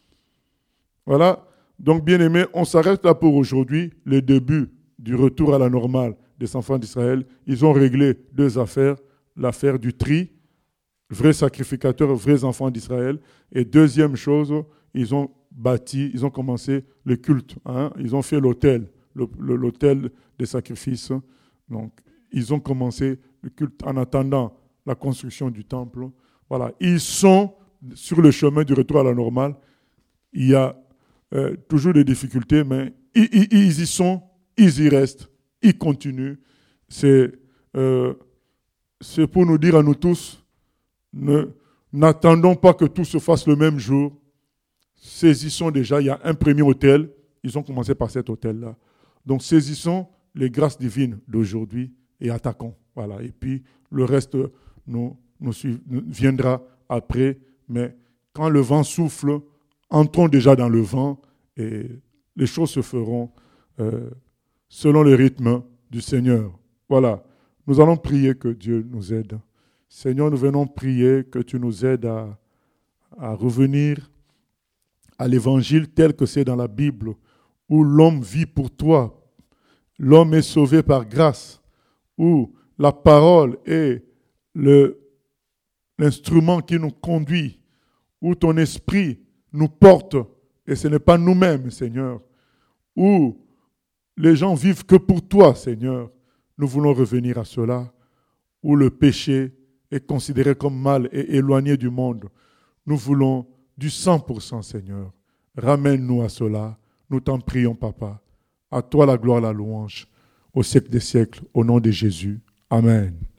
Voilà. Donc, bien-aimés, on s'arrête là pour aujourd'hui, le début du retour à la normale des enfants d'Israël. Ils ont réglé deux affaires, l'affaire du tri, vrais sacrificateurs, vrais enfants d'Israël, et deuxième chose, ils ont bâti, ils ont commencé le culte, hein, ils ont fait l'autel, le, le, l'autel des sacrifices. Donc, ils ont commencé le culte en attendant la construction du temple. Voilà, ils sont sur le chemin du retour à la normale. Il y a euh, toujours des difficultés, mais ils, ils, ils y sont, ils y restent, ils continuent. C'est, euh, c'est pour nous dire à nous tous, ne, n'attendons pas que tout se fasse le même jour. Saisissons déjà, il y a un premier autel, ils ont commencé par cet autel-là. Donc saisissons les grâces divines d'aujourd'hui et attaquons. Voilà. Et puis le reste nous, nous, suiv- nous viendra après. Mais quand le vent souffle, entrons déjà dans le vent et les choses se feront euh, selon le rythme du Seigneur. Voilà. Nous allons prier que Dieu nous aide. Seigneur, nous venons prier que tu nous aides à, à revenir à l'évangile tel que c'est dans la Bible, où l'homme vit pour toi, l'homme est sauvé par grâce, où la parole est le, l'instrument qui nous conduit, où ton esprit nous porte, et ce n'est pas nous-mêmes, Seigneur, où les gens vivent que pour toi, Seigneur. Nous voulons revenir à cela, où le péché est considéré comme mal et éloigné du monde. Nous voulons du cent pour cent, Seigneur. Ramène-nous à cela. Nous t'en prions, Papa. À toi la gloire, la louange, au siècle des siècles, au nom de Jésus. Amen.